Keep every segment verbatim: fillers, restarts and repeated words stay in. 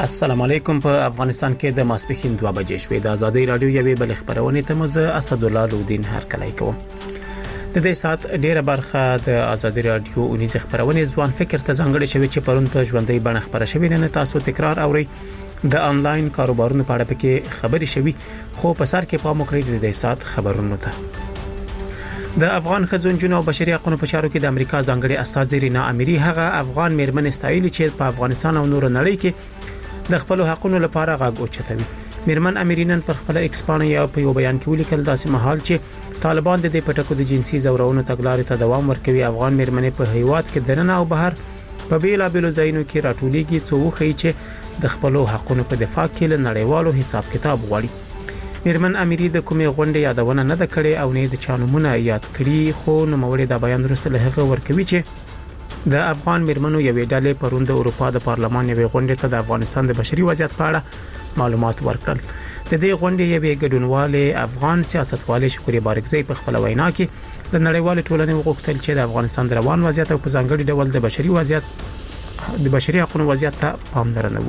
السلام علیکم. په افغانستان کې د ماسپښین دوه بجې شوې. د ازادي رادیو یوې بل خبرونه ته مزه اسد الله لودین هر کله کوم. د دې سات ډیره برخه د ازادي رادیو اونیز خبرونه ځوان فکر ته ځانګړې شوی چې پرون په ژوندۍ بڼه خبره شوې نه تاسو تکرار اوري. د انلاین کاروبارونو په اړه پکې خبري شوی خو په سر کې پام وکړئ د دې سات خبرونو ته. د افغان خزونجونو او بشري حقوقو په چارو کې د امریکا ځانګړي استاذ رینا اميري هغه افغان میرمن استایلی چې په افغانستان او نور نړۍ کې د خپل حقوقو لپاره غږ اوچتوي. میرمن اميرینن پر خپل ایکسپانیا یا په یو بیان کې ولیکل داسې مهال چې طالبان د دې پټکو د جنسي زورونو تګلارې ته دوام ورکوي. افغان میرمنې په هیواد کې درنه او بهر په بیلا بیلو ځایونو کې راټولېږي څو خي چې د خپل حقوقو په دفاع کې له نړیوالو حساب کتاب غواړي. میرمن اميري د کومې غونډې یادونه نه د کړې او نه د چانمونه یاد کړي خو نو موري د بیان وروسته له هغه ورکوي چې د افغان میرمنو یوې ډلې پروند د اروپا د پارلمان یوې غونډې ته د افغانستان د بشري وضعیت په اړه معلومات ورکړل. د دې غونډې یوې ګډونوالې افغان سیاستوالې شکري بارکزی په خپل وینا کې د نړیوال ټولنې وغوښتل چې د افغانستان د روان وضعیت او په ځانګړي ډول د بشري وضعیت د بشري حقوقو وضعیت ته پاملرنه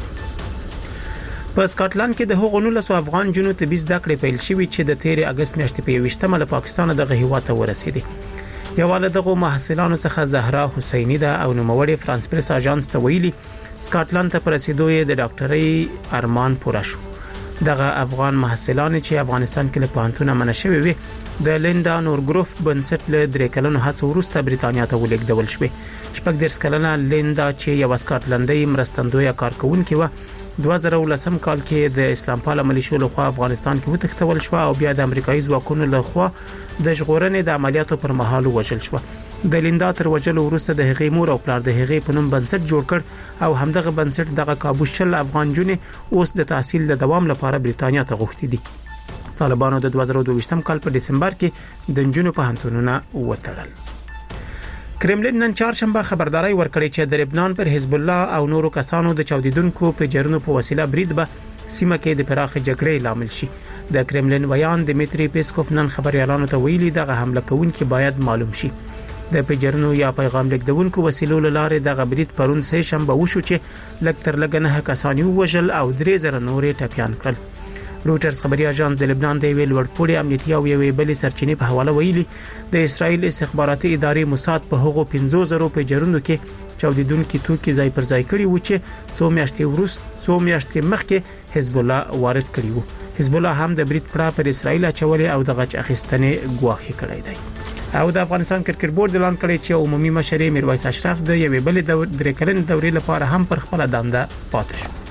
وکړي. په سکاټلند کې د هغو نولسو افغان جنو تبعیض د کړې پیل شوی چې د تیر اگست میاشتې په یوشتمه له پاکستان دغه هیواد ته ورسېدي. یواله دغه محصلانو څخه زهرا حسینی ده او نوموړی فرانس پریس اژانس ته ویلي سکاټلند ته پرسیدو یې د ډاکټرۍ ارمان پوره شو. دغه افغان محصلان چې افغانستان کې له پانتونه منشوي وي د لیندا نورګروف بنسټ له درې کلونو هڅو وروسته بریتانیا ته ولیږدول شوې. شپږ دېرش کلنه لیندا چې یو سکاټلندۍ مرستندویه کارکونکې و دوه زره ولسم کال کې د اسلام پال ملیشو له خوا افغانستان کې وتښتول شو او بیا د امریکایي ځواکونو له خوا د ژغورنې د عملیاتو پر مهال وژل شو. د لیندا تر وژلو وروسته د هغې مور او پلار د هغې په نوم بنسټ جوړ کړ او همدغه بنسټ دغه کابو شل افغان جونې اوس د تحصیل د دوام لپاره بریتانیا ته غوښتي دي. طالبانو د دوه زره دوه ویشتم کال په دسمبر کې د جنونو په هنتونونه وتړل. کرملین نن چهارشنبه خبرداري ورکړې چې د لبنان پر حزب الله او نورو کسانو د چاودیدونکو په جرونو په وسیله برید به سیمه کې د پراخ جګړې لامل شي. د کرملین ویان دمیتری پیسکوف نن خبريالانو ته ویلي دغه حمله کوونکي باید معلوم شي. د پیجرونو یا پیغام لیکدونکو وسیلو لاره د غبرید پرون سه شنبه وشو چې لکتر لګنه کسانی وژل او درې زره نورې ټپيان کړل. روټرز خبري اژانس د لبنان د ویل ورپوري امنیتي او یوې بلې سرچینې په حواله ویلي د اسرایل استخباراتي ادارې موساد په هغو پنځه زره پیجرونو کې چاودیدونکو توکي ځای پر ځای کړي و چې څو میاشتې وروسته څو میاشتې مخکې حزب الله وارد کړي وو. حزب الله هم د برید پړه پر اسرایل اچولې او د غچ اخیستنې ګواښ کړی دی. او د افغانستان کرکټ بورډ اعلان کړی چې عمومي مشر میرویس اشرف د یوې بلې درې کلنې دورې لپاره هم پر خپل دنده پاتې شو.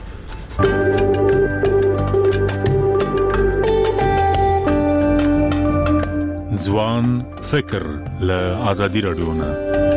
ځوان فکر له ازادي رادیو نه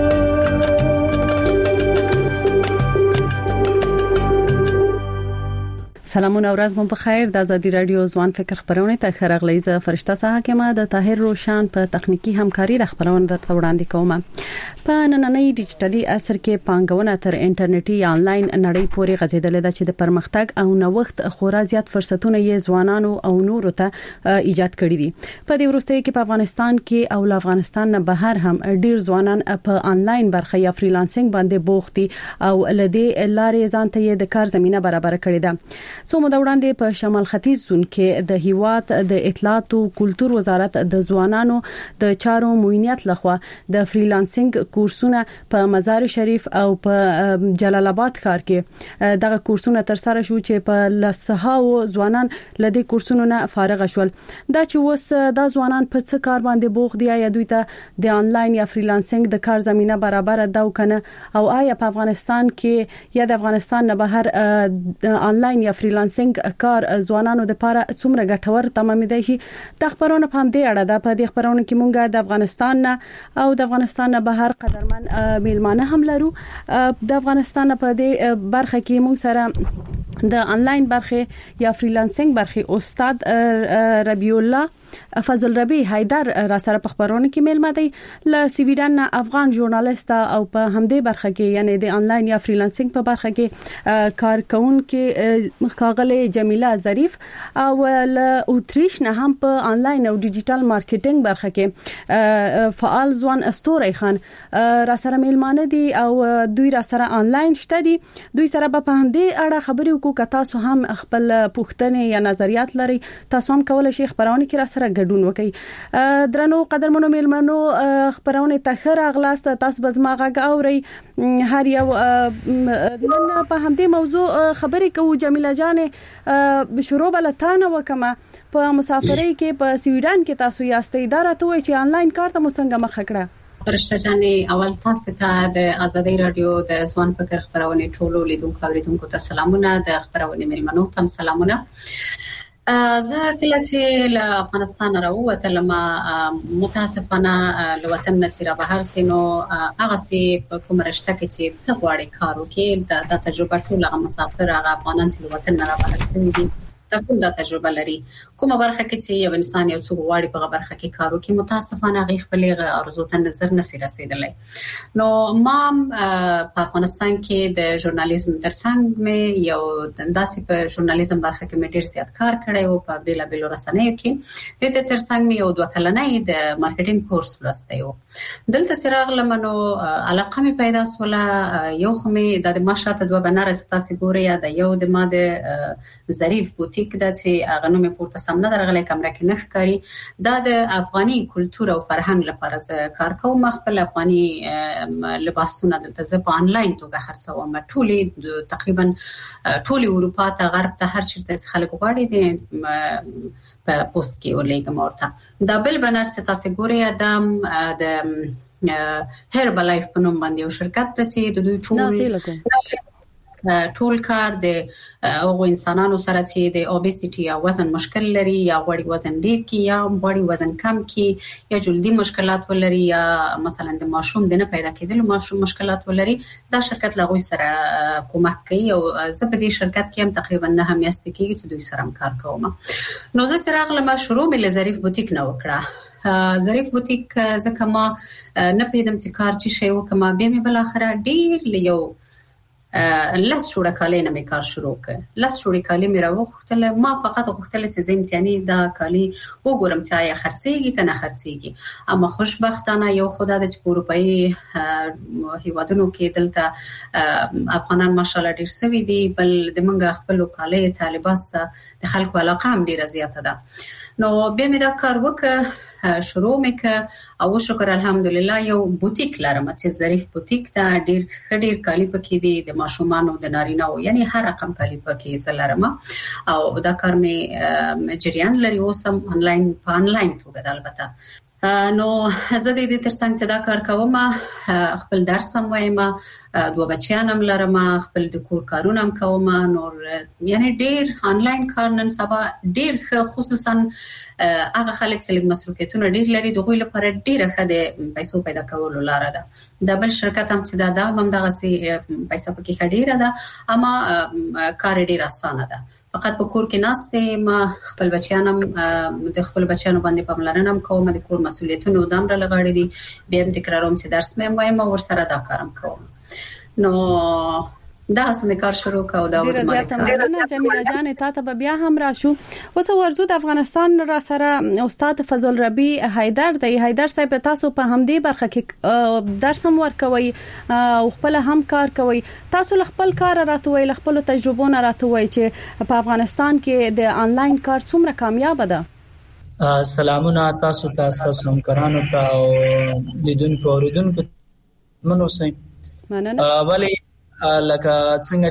سلامونه ورځ مو په خیر. د ازادي رادیو ځوان فکر خبرونه ته خرغلی ز فرشته ساه حکمه د طاهر روشان په تخنیکی همکاري د خبرونه د وړاندې کوم. په نننۍ ډیجیټلي عصر کې پانګونه تر انټرنیټي یا انلاین نړۍ پورې غځیدلې ده چې د پرمختګ او نوښت خورا زیات فرصتونه یې ځوانانو او نورو ته ایجاد کړي دي. په دې وروستیو کې په افغانستان کې او افغانستان نه بهر هم ډیر ځوانان په انلاین برخه یا فریلانسینګ باندې بوخت دي او لدې لارې ځان ته د کار زمينه برابر کړې ده. څو مده وړاندې په شمال ختیځ زون کې د هیواد د اطلاعات او کلتور وزارت د ځوانانو د چارو معاونیت لخوا د فریلانسینګ کورسونه په مزار شریف او په جلال آباد ښار کې دغه کورسونه تر سره شو چې په لسهاو ځوانان لدې کورسونو نه فارغ شول. دا چې وس د ځوانان په څه کار باندې بوخت دي یا دوی ته د انلاین یا فریلانسینګ د کار زمينه برابر ده او کنه او آیا په افغانستان کې یا د افغانستان نه بهر انلاین یا فریلانسینګ کار ځوانانو د لپاره څومره ګټور تمامېدای شي. د خبرونو په همدې اړه د په دې خبرونو کې مونږه د افغانستان نه او د افغانستان نه بهر قدرمن میلمانه هم لرو. د افغانستان په دې برخه کې مونږ سره د انلاین برخه یا فریلانسینګ برخه استاد ربیع الله فضل ربی حیدر را سره په خبرونه کې میلمه دی ل سویډن افغان ژورنالیست او په همدې برخه کې یعنی د انلاین یا فریلانسینګ په برخه کې کارکون کې مخاغله جمیله ظریف او ل اوتریش نه هم په انلاین او ډیجیټل مارکیټینګ برخه کې فعال ځوان استوري خان را سره میلمانه دي او دوی را سره انلاین شته دي دوی سره په همدې اړه خبرې وکړو که تاسو هم خپل پوښتنې یا نظریات لري تاسو هم کولای شئ خبرونه کې را سره ګډون وکړئ درنو قدرمنو میلمنو خبرونه ته خره اغلاست تاسو بزماغه اوري هر یو نن په همدې موضوع خبرې کوو جمیله جان شروع بلتانه وکما په مسافرۍ کې په سویډن کې تاسو یاستئ اداره ته وایي چې انلاین کار ته مسنګه مخ کړه فرشته جانې اول تاسو ته د آزادۍ رادیو د ځوان فکر خبرونه ټولو لیدونکو اوریدونکو ته سلامونه د خبرونه میلمنو ته سلامونه زه کله چې له افغانستان راووتلم متاسفانه له وطن نه چې را بهر سينو هغه سي په کوم رشته کې چې ته غواړې کار وکړې د تجربه ټول هغه مسافر هغه افغانان چې له وطن نه را بهر سوي دي تاسو دا تجربه لري کومه برخه کې چې یو انسان یو څو غواړي په برخه کې کار وکړي متاسفانه غي خپل ارزو ته نظر نشي رسیدلای نو ما په افغانستان کې د ژورنالیزم ترڅنګ مې یو داسې په ژورنالیزم برخه کې مې ډیر زیات کار کړی او په بیل بیل رسنیو کې د دې ترڅنګ مې یو دوه کلنۍ د مارکیټینګ کورس لوستی و دلته سراغ لمنو علاقه مې پیدا سوله یو خو مې د ماشاته دوه بنر تاسو ګوري یا د یو د ماده ظریف بوتیک د چې هغه نوم پورته سم نه درغلي کمره کې نخ کاری دا د افغاني کلچر او فرهنګ لپاره ز کار کوم خپل افغاني لباسونه دلته ز په انلاین توګه خرڅوم ټولي تقریبا ټولي اروپا ته غرب ته هر چیرته خلک غواړي دي په پوسټ کې ولېګم ورته دا بل بنر چې تاسو ګورئ ادم د هربل لایف په نوم باندې یو شرکت ته سي د دوی ټول ټول کار د هغه انسانانو سره چې د اوبیسيټي یا وزن مشکل لري یا غوړي وزن ډیر کی یا غوړي وزن کم کی یا جلدی مشکلات ولري یا مثلا د ماشوم د نه پیدا کېدل ماشوم مشکلات ولري دا شرکت لغوي سره کومک کوي او زه په دې شرکت کې هم تقریبا نه هم یاست کېږي چې دوی سره کار کوم نو زه چې راغلم شروع مې ظریف بوتیک نه وکړه ظریف بوتیک ځکه ما نه پیدم چې کار چی شی وکما بیا مې بل اخره ډیر لیو لاس جوړه کالي نه مې کار شروع کړ لاس جوړه کالي مې راوختل ما فقط غوښتل چې زمتياني دا کالي وګورم چې آیا خرڅيږي کنه خرڅيږي اما خوشبختانه یو خدای د اروپאי هیوادونو کې دلته افغانان ماشاالله ډیر سوي دي بل د منګه خپل کالي طالبات د خلکو علاقه هم ډیره زیاته ده نو بیا مې دا کار وکړ شروع مې او شکر الحمدلله یو بوتیک لرم چې ظریف بوتیک دا ډیر خډیر کالی پکې دي د ماشومان او د نارینه او یعنی هر رقم کالی پکې زلرم او دا کار مې جریان لري اوسم انلاین په انلاین توګه البته نو زه د دې ترڅنګ چې دا کار کوم خپل درس هم وایم دوه بچیان هم لرم خپل د کور کارونه هم کوم نور یعنی ډیر انلاین کار نن سبا ډیر خصوصا هغه خلک چې مصروفیتونه ډیر لري دغه لپاره ډیره خده پیسو پیدا کولو لار ده د بل شرکت هم چې دا د هم دغه سي پیسې پکې خډیره ده اما کار ډیر اسانه ده فقط په کور کې ناشته ما خپل بچیانم د خپل بچیانو باندې پاملرنه هم کوم د کور مسؤلیتونو دام را لغړې دي بیا هم تکراروم چې درس مې وایم او ورسره دا کارم کوم نو دا سم کار شروع کاو دا ډیره زیاته مننه جمیله جان ته ته بیا هم راشو اوس ورزو د افغانستان را سره استاد فضل ربیع حیدر دی حیدر صاحب تاسو په همدې برخه کې درس هم ورکوي او خپل هم کار کوي تاسو خپل کار راتوي خپل تجربه نه راتوي چې په افغانستان کې د انلاین کار څومره کامیاب ده سلامونه تاسو ته تاسو همکارانو ته او لیدونکو اوریدونکو منو سي مننه ولی لکه څنګه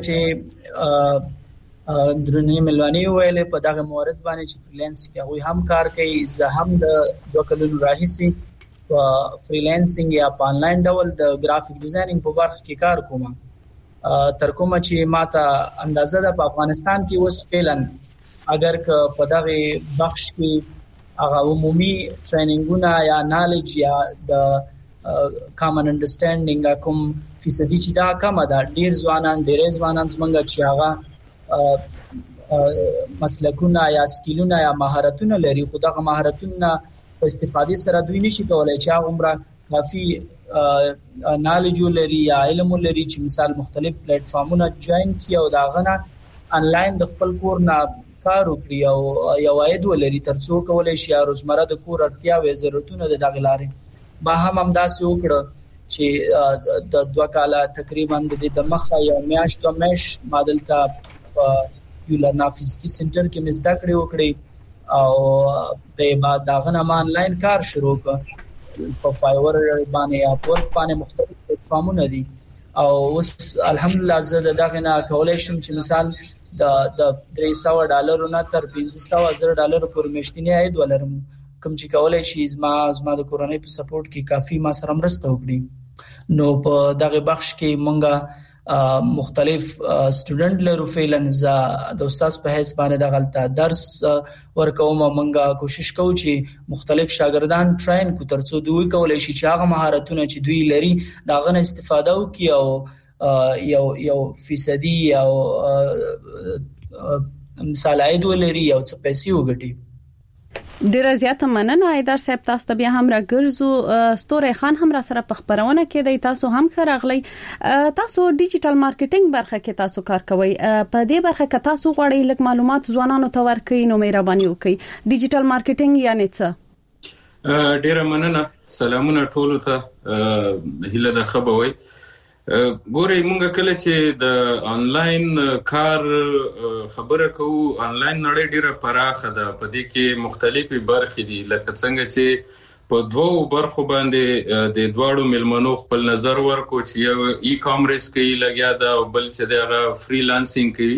چې درنې ملوانی ویلې په دغه مورد باندې چې فریلانس کې هغه هم کار کوي زه هم د دوه کلونو راهیسي په فریلانسینګ یا په انلاین ډول د ګرافیک ډیزاینینګ په برخه کې کار کوم تر کومه چې ماته اندازه ده په افغانستان کې اوس فعلا اگر که په دغه بخش کې هغه عمومي ټریننګونه یا نالج یا د کامن انډرستانډینګ کوم فیصدي چې دا کم ده ډیر ځوانان ډیر ځوانان څنګه چې هغه مسلکونه یا سکیلونه یا مهارتونه لري، خو دغه مهارتونه په استفادې سره دوی نشي کولای چې هغه عمره کافي نالج لري یا علم لري چې مثال مختلف پلیټ فارمونه جوائن کړي او داغه نه انلاین د خپل کور نه کار وکړي او یو عاید ولري ترڅو کولای شي روزمره د کور اړتیاوې ضرورتونه د دغه لارې با هم همداسې وکړه چې د دوه کاله تقریبا د مخه یو میاشت او میش مادلته یو لرنا فزیکي سنټر کې مزدا کړې وکړي او په بعد داغه نه آنلاین کار شروع کړ په فایور باندې یا په باندې مختلف پلیټ فارمونه دي او اوس الحمدلله زه دغه نه کولای شم چې مثال د د درې سوه ډالرو نه تر پنځه سوه زره ډالرو پورې میاشتنی عاید ولرم، کوم چې کولای شي زما زما د کورنۍ په سپورټ کې کافي ما سره مرسته وکړي. نو په دغه بخش کې مونږه مختلف سټوډنټ لرو فعلن ز د استاد په هیڅ باندې د غلطه درس ورکوم. مونږه کوشش کوو چې مختلف شاګردان ټرین کو ترڅو دوی کولای شي چې هغه مهارتونه چې دوی لري داغه نه استفاده وکړي او یو یو فیصدي او مثال عاید ولري او څه پیسې وګټي. ډیره زیاته مننه ایدار صاحب، تاسو ته بیا هم راګرځو. ستوري خان هم را سره په خبرونه کې دی، تاسو هم خراغلی. تاسو ډیجیټل مارکیټینګ برخه کې تاسو کار کوئ، په دې برخه کې تاسو غواړئ لږ معلومات ځوانانو ته ورکړئ، نو مهرباني وکړئ. ډیجیټل مارکیټینګ یعنی څه؟ ډیره مننه، سلامونه ټولو ته، هیله ده خبروي. ګورئ مونږ کله چې د انلاین کار خبره کوو، انلاین نړۍ ډیره پراخه ده، په دې کې مختلفې برخې دي، لکه څنګه چې په دوو برخو باندې د دواړو ملمنو خپل نظر ورکو چې یو ای کامرس کوي لګیا ده او بل چې دغه فریلانسینګ کوي.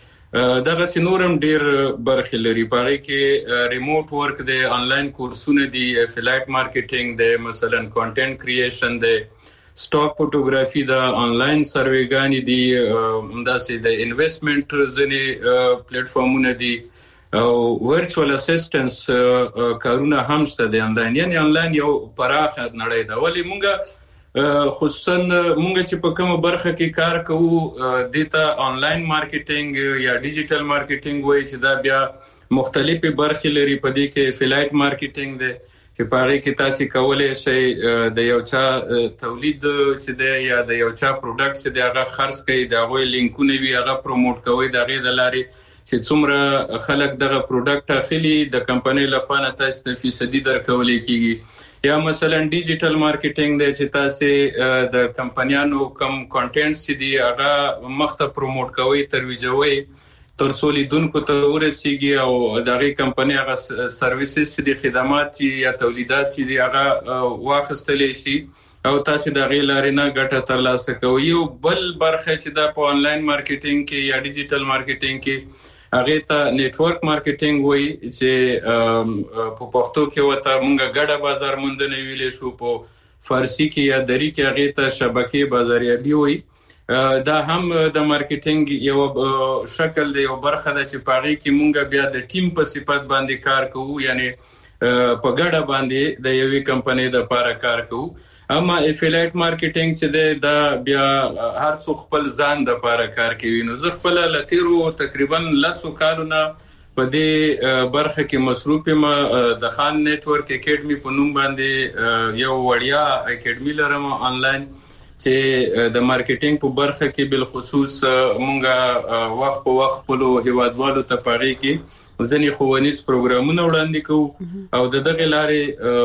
دغه سينورم ډیر برخې لري، په هغه کې ریموټ ورک دی، انلاین کورسونه دي، افیلیټ مارکیټینګ دی، مثلا کانټینټ کریشن دی، سټاک فوټوګرافي دا، انلاین سروېګانی دي، همداسې د انویسټمنټ ځنې پلیټ فارمونه دي او ورچوال اسسټنس کارونه هم شته دي انلاین. یعنی انلاین یو پراخه نړۍ ده. ولې مونږ خصوصا مونږ چې په کومه برخه کې کار کوو دیتا انلاین مارکیټینګ یا ډیجیټل مارکیټینګ وایي چې دا بیا مختلفې برخې لري. په دې کې افیلیټ مارکیټینګ دی چې په هغه کې تاسو کولای شئ د یو چا تولید چې دی یا د یو چا پروډکټ چې دی هغه خرڅ کړئ، د هغه لینکونه وي هغه پروموټ کوئ، د هغه د لارې چې څومره خلک دغه پروډکټ اخلي د کمپنۍ لپاره تاسو د فیصدي درکولې کیږي. یا مثلا ډیجیټل مارکیټینګ دی چې تاسو د کمپنیانو کم کانټینټ چې دی هغه مخته پروموټ کوئ، ترویجوي ترڅو لیدونکو ته ورسیږي او دغه کمپنۍ هغه سرویسز چې د خدمات یا تولیدات چې دی هغه واخستلی شي او تاسو د غیر لارینه ګټه ترلاسه کوئ. یو بل برخه چې د په انلاین مارکیټینګ کې یا ډیجیټل مارکیټینګ کې هغه ته نتورک مارکیټینګ وایي چې په پښتو کې وته مونږه ګډه بازار موندنه ویلې شو، په فارسی کې یا دری کې هغه ته شبکې بازاریابي وایي. دا هم د مارکیټینګ یو شکل دی، یو برخه ده چې پاره کې مونږ بیا د ټیم په صفت باندې کار کوو، یعنی په ګډه باندې د یوې کمپنۍ د لپاره کار کوو. اما افیلیټ مارکیټینګ چې دی دا بیا هر څوک خپل ځان د لپاره کار کوي. نو زه خپل لتیرو تقریبا لسو کارونه په دې برخه کې مصروف یم. د خان نتورک اکیډمي په نوم باندې یو وړیا اکیډمي لرم آنلاین چې د مارکیټینګ په برخه کې بل خصوص مونږه وخت په وخت په هیوادوالو ته پاره کې ځنې ښوونیز پروګرامونه وړاندې کوو او د دغه لارې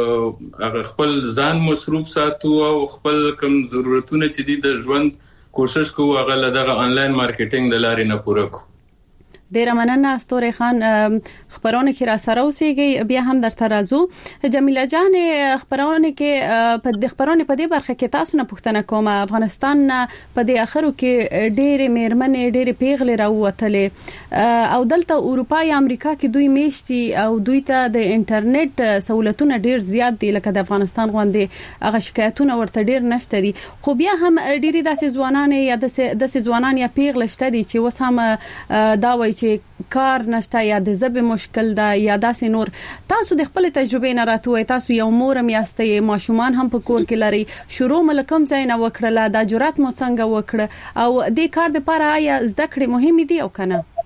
خپل ځان مصروف ساتو او خپل کوم ضرورتونه چې دي د ژوند کوشش کوو هغه له دغه آنلاین مارکیټینګ د لارې نه پوره کوو. ډیره مننه ستوري خان، خبرونه کې را سره اوسېږي، بیا هم درته راځو. جمیله جان، خبرونه کې په د خبرونه په دې برخه کې تاسو نه پوښتنه کوم. افغانستان په دې اخرو کې ډېرې میرمنې ډېرې پیغلې راووتلې او دلته اروپا یا امریکا کې دوی میشتي او دوی ته د انټرنیټ سہولتونه ډېر زیات دي، لکه د افغانستان غوندې هغه شکایتونه ورته ډېر نشته دي. خو بیا هم ډېری داسې ځوانان یا داسې ځوانان یا پیغلې شته دي چې وس هم دا وایي چې کار نشته یا د زبې مشکل ده یا داسې نور. تاسو د خپل تجربې نه راتوي، تاسو یو مور هم یاستئ، ماشومان هم په کور کې لري، شروع ملکم ځای نه وکړه، دا جرأت مو څنګه وکړه او د کار لپاره آیا زده کړې مهمه دي او کنه؟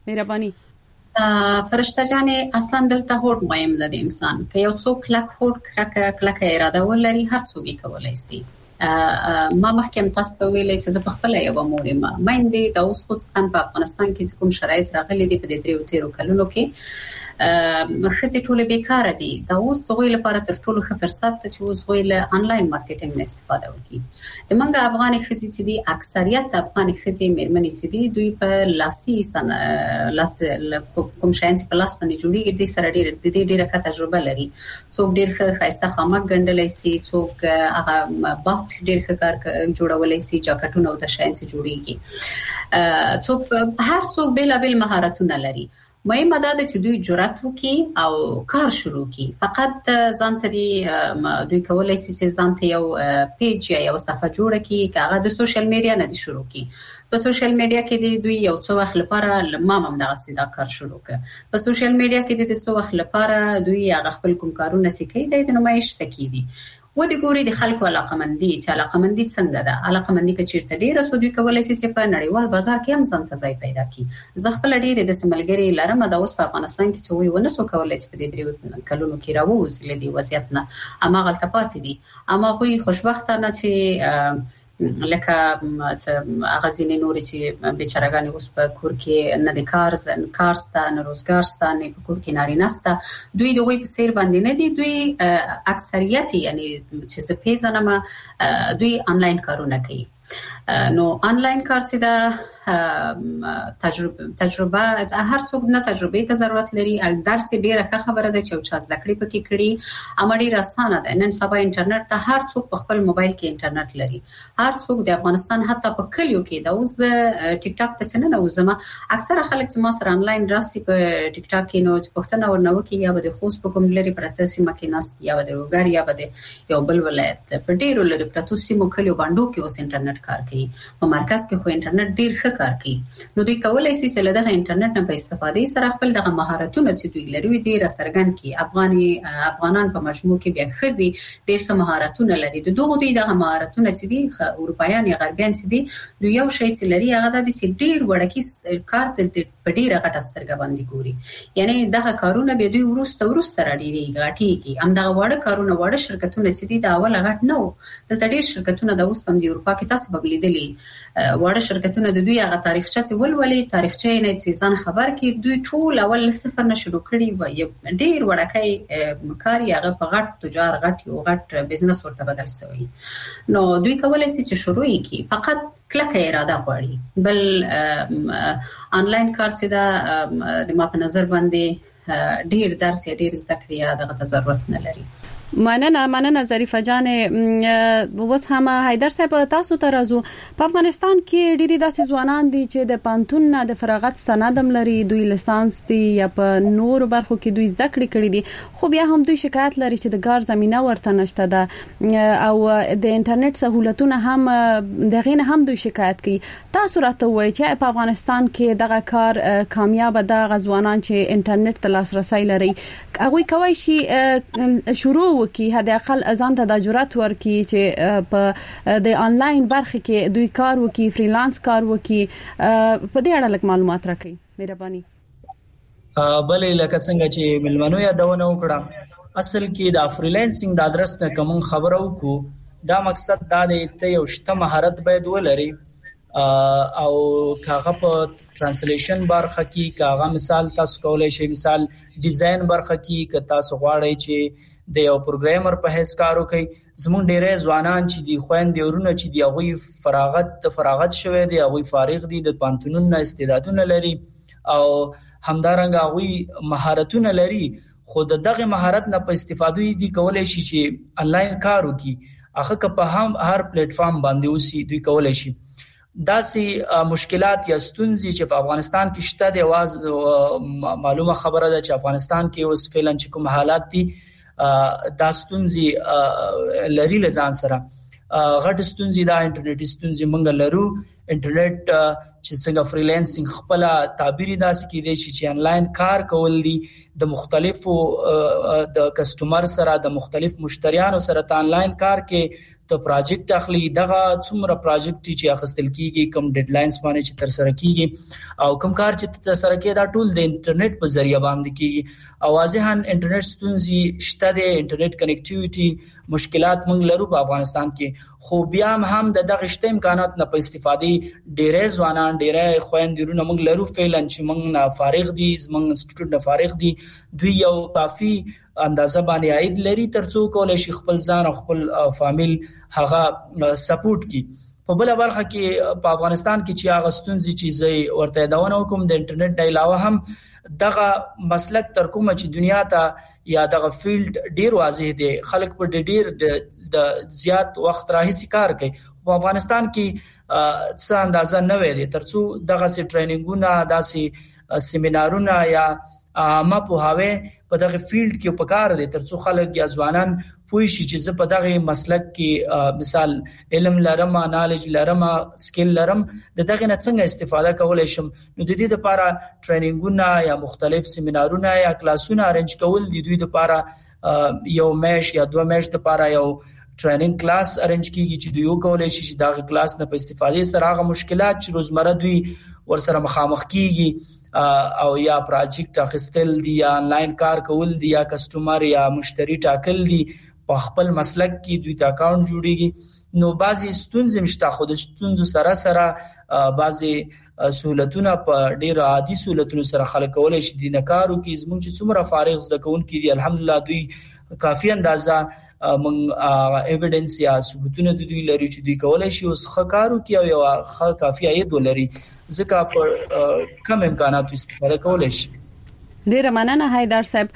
مهرباني. فرشته جانې اصلا دلته هوډ مهم دی انسان که یو څوک کلک هوډ کلک کلک اراده ولري هر څوک یې کولای شي. ما مخکې تاسو ته ویلې چې زه په خپل یو مور ما مېندې د اوس خصوصا په افغانستان کې کوم شرایط راغلي دي په دې دریو تیرو کلونو کې خزي ټول بیکاره دي. دا اوس غوې لپاره تر ټولو ښه فرصت ته چې اوس غوې له انلاین مارکیټینګ استفاده وکړي. د منګه افغاني خزي چې دي اکثریت افغاني خزي مېرمنې چې دي دوی په لاسي سن لاس کوم شاین په لاس باندې جوړیږي د سره ډېر د دې ډېره تجربه لري. څوک ډېر ښه خاصه خامک ګندلای شي، څوک هغه بافت ډېر ښه کار جوړولای شي، جاکټونه او د شاین څخه جوړیږي. څوک هر څوک بیل بیل مهارتونه لري. مهمه ده چې دوی جرأت وکړي او کار شروع کړي. فقط ځان ته دی دوی کولای شي چې ځان ته یو پیج یا یو صفحه جوړ کړي که هغه د سوشل میډیا نه دی شروع کړي. په سوشل میډیا کې دوی یو څو وخت لپاره ما هم دغه سیدا کار شروع کړ. په سوشل میډیا کې د څو وخت لپاره دوی هغه خپل کوم کارونه چې کوي د نمایش تکي دي و د ګوري د خلکو علاقمندي چې علاقمندي څنګه ده. علاقمندي کې چیرته ډیره سو دوی کولای شي چې په نړیوال بازار کې هم ځان ته ځای پیدا کړي. زه خپل ډیره د سیملګری لرم د اوس په افغانستان کې چې وي ونه سو کولای چې په دې دریو کلونو کې راووځي لدی وضعیت نه اما غلطه پاتې دي. اما خو خوشبختانه چې لکه اغازینې نورې چې بیچارهګانې اوس په کور کې نه د کار زن کارسته نه روزګار سته نه په کور کې نارینه سته. دوی د وی په سیر باندې نه دي. دوی اکثریت یعنی چې زه پیژنم دوی آنلاین کارونه کوي. نو آنلاین کار چې دا تجربه تجربه هر څوک نه تجربه ته ضرورت لري. درس ډیره ښه خبره ده چې او چا زده کړې پکې کړي اما ډیره اسانه ده. نن سبا انټرنیټ ته هر څوک په خپل موبایل کې انټرنیټ لري. هر څوک د افغانستان حتی په کلیو کې د اوس ټیک ټاک ته څنګه نوځم اکثره خلک چې ما سره آنلاین راسي په ټیک ټاک کې نو پښتنه ورنو کې یا به د خوست په کوم لري پرته سیمه کې ناست یا به د روګار یا به د یو بل ولایت په ډیرو لري پرته سیمو کلیو باندې کې اوس انټرنیټ کار کوي. په مرکز کې خو انټرنیټ ډیر ښه کار کوي. نو دوی کولای شي چې له دغه انټرنیټ نه په استفادې سره خپل دغه مهارتونه چې دوی لري دي را څرګند کړي. افغاني افغانان په مجموع کې بیا خزي ډیر ښه مهارتونه لري. د دوه دوی دغه مهارتونه چې دي اروپایان یا غربیان چې دي دوی یو شی چې لري هغه د دې ډیر وړکی کار د په ډیره غټه سترګه باندې ګوري. یعنی دغه کارونه به دوی ورسته ورسته را ډیری غټيږي. هم دغه وړ کارونه وړ شرکتونه چې دي دا اول غټ نه وو. د ډیر شرکتونه د اوس په اروپا کې تاسو به لیدلي وړ شرکتونه د دوی هغه تاریخچه چې ولولې تاریخچه نه چې ځان خبر کې دوی ټول اول صفر نه شروع کړي و ډیر وړکای کار هغه په غټ تجار غټ یو غټ بزنس ورته بدل شوی. نو دوی کولای شي چې شروع کړي فقط کلکه اراده غواړي. بل آنلاین کار چې دا د ما په نظر باندې ډیر درس ډیر زده کړی دغه ضرورت نه لري. مننه مننه ظریفه جان. وس هم حیدر صاحب تاسو ته راځو. په افغانستان کې ډېری داسې ځوانان دي چې د پانتون نه د فراغت سندم لري، دوی لیسانس دي یا په نور برخو کې دوی زده کړې کړې دي، خو بیا هم دوی شکایت لري چې د کار زمينه ورته نشته ده او د انټرنیټ سہولتونه هم دغه نه هم دوی شکایت کوي. تاسو راته وایي چې په افغانستان کې دغه کار کامیاب ده، غزوانان چې انټرنیټ ته لاسرسي لري هغه کوي شي شروع وکي هدا اقل ازان ته د جرأت ورکي چې په د انلاین برخه کې دوی کار وکي، فریلانس کار وکي. په دې اړه لږ معلومات راکړئ مهرباني. بلې لکه څنګه چې ملمنو یادونه وکړه، اصل کې د فریلانسینګ د ادرس نه کوم خبره وکړو، دا مقصد دا دی ته یو شته مهارت باید ولري او کاغه په ترانسلیشن برخه کې کاغه مثال تاسو کولای شئ، مثال ډیزاین برخه کې که تاسو غواړئ چې د یو پروګرامر په هیڅ کار وکړي. زمون ډېرې ځوانان چې دی خويندې ورونه چې دی هغه فراغت فراغت شوه دی، هغه فارغ دي، د پانتونونو نه استعدادونه لري او همدارنګه هغه مهارتونه لري، خو دغه مهارت نه په استفاده دي کولای شي چې انلاین کار وکړي. هغه که په هم هر پلیټ فارم باندې اوسي دوی کولای شي. داسې مشکلات یا ستونزې چې په افغانستان کې شته د واز معلومه خبره ده چې افغانستان کې اوس فعلا چې کوم حالات دي دا ستونزې لري لزان سره غټ ستونزې دا انټرنیټ ستونزې مونږ لرو. انټرنیټ چې څنګه فریلانسینګ خپل تعبیر داسې کې دی چې انلاین کار کول دي د مختلفو د کسٹمر سره د مختلف مشتریانو سره ته انلاین کار کې ته پروجیکټ اخلي دغه څومره پروجیکټ چې اخستل کیږي کوم ډیډلاینز باندې چې تر سره کیږي او کوم کار چې تر سره کیږي دا ټول د انټرنیټ په ذریعہ باندې کیږي او واضحاً انټرنیټ ستونزې شته د انټرنیټ کنیکټیویټي مشکلات موږ لرو په افغانستان کې خو بیا هم د دغه شته امکانات نه په استفادې ډېرې ځوانان ډېرې خويندرونه موږ لرو فعلا چې موږ نه فارغ دي زموږ سټوډنټ فارغ دي دوی یو کافي اندازه باندې عاید لري ترڅو کولای شي خپل ځان او خپل فامیل هغه سپورټ کی په بل برخه کې په افغانستان کې چې هغه ستونزې چې زې ورته داونه کوم د انټرنیټ د علاوه هم دغه مسلک تر کومه چې دنیا ته یا دغه فیلډ ډیر واضح دی خلک په ډیر د زیات وخت راهي کار کوي په افغانستان کې څه اندازه نه وي ترڅو دغه سي ټریننګونه داسې سیمینارونه یا ما په هاوی په دغه فیلډ کې په کار دي ترڅو خلک یا ځوانان پوه شي چې زه په دغه مسلک کې مثال علم لرم نالج لرم سکیل لرم د دغه نه څنګه استفاده کولای شم نو د دې لپاره ټریننګونه یا مختلف سیمینارونه یا کلاسونه ارنج کول دي دوی لپاره یو میش یا دوه میش لپاره یو ټریننګ کلاس ارنج کیږي چې دوی کولای شي چې دغه کلاس نه په استفادې سره هغه مشکلات چې روزمره دوی ورسره مخامخ کیږي او یا پروجیکټ اخستل دي یا انلاین کار کول دي یا کسٹمر یا مشتری ټاکل دي په خپل مسلک کې دوی ته اکاونټ جوړیږي نو بعضی ستونزې مشته خو د ستونزو سره سره بعضی سہولتونه په ډیر عادي سہولتونو سره خلک کولای شي د نکارو کې زموږ چې څومره فارغ زده کوونکي دي الحمدلله دوی کافي اندازه من ایویډنس یا ثبوتونه د دوی لري چې دوی کولای شي اوس خکارو کې او یو کافي عاید ولري ځکه په کم امکاناتو استفاده کولای شي. ډیره مننه حیدر صاحب.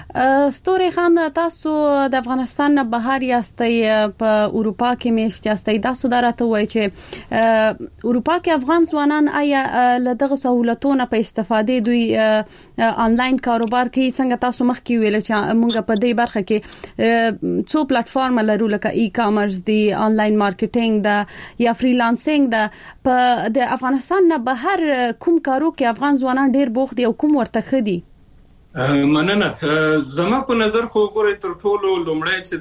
ستوري خان تاسو د افغانستان نه بهر یاستئ په اروپا کې میشت یاستئ تاسو درته وایي چې اروپا کې افغان ځوانان آیا له دغه سہولتونو په استفاده دوی انلاین کاروبار کوي څنګه تاسو مخکې ویل چې موږ په دې برخه کې څو پلیټ فارم لرو لکه ای کامرس دی انلاین مارکیټینګ دا یا فریلانسینګ دا په د افغانستان نه بهر کوم کارو کې افغان ځوانان ډیر بوخت دي او کوم ورته خدي؟ مننه. زما په نظر خو ګورې تر ټولو لومړی چې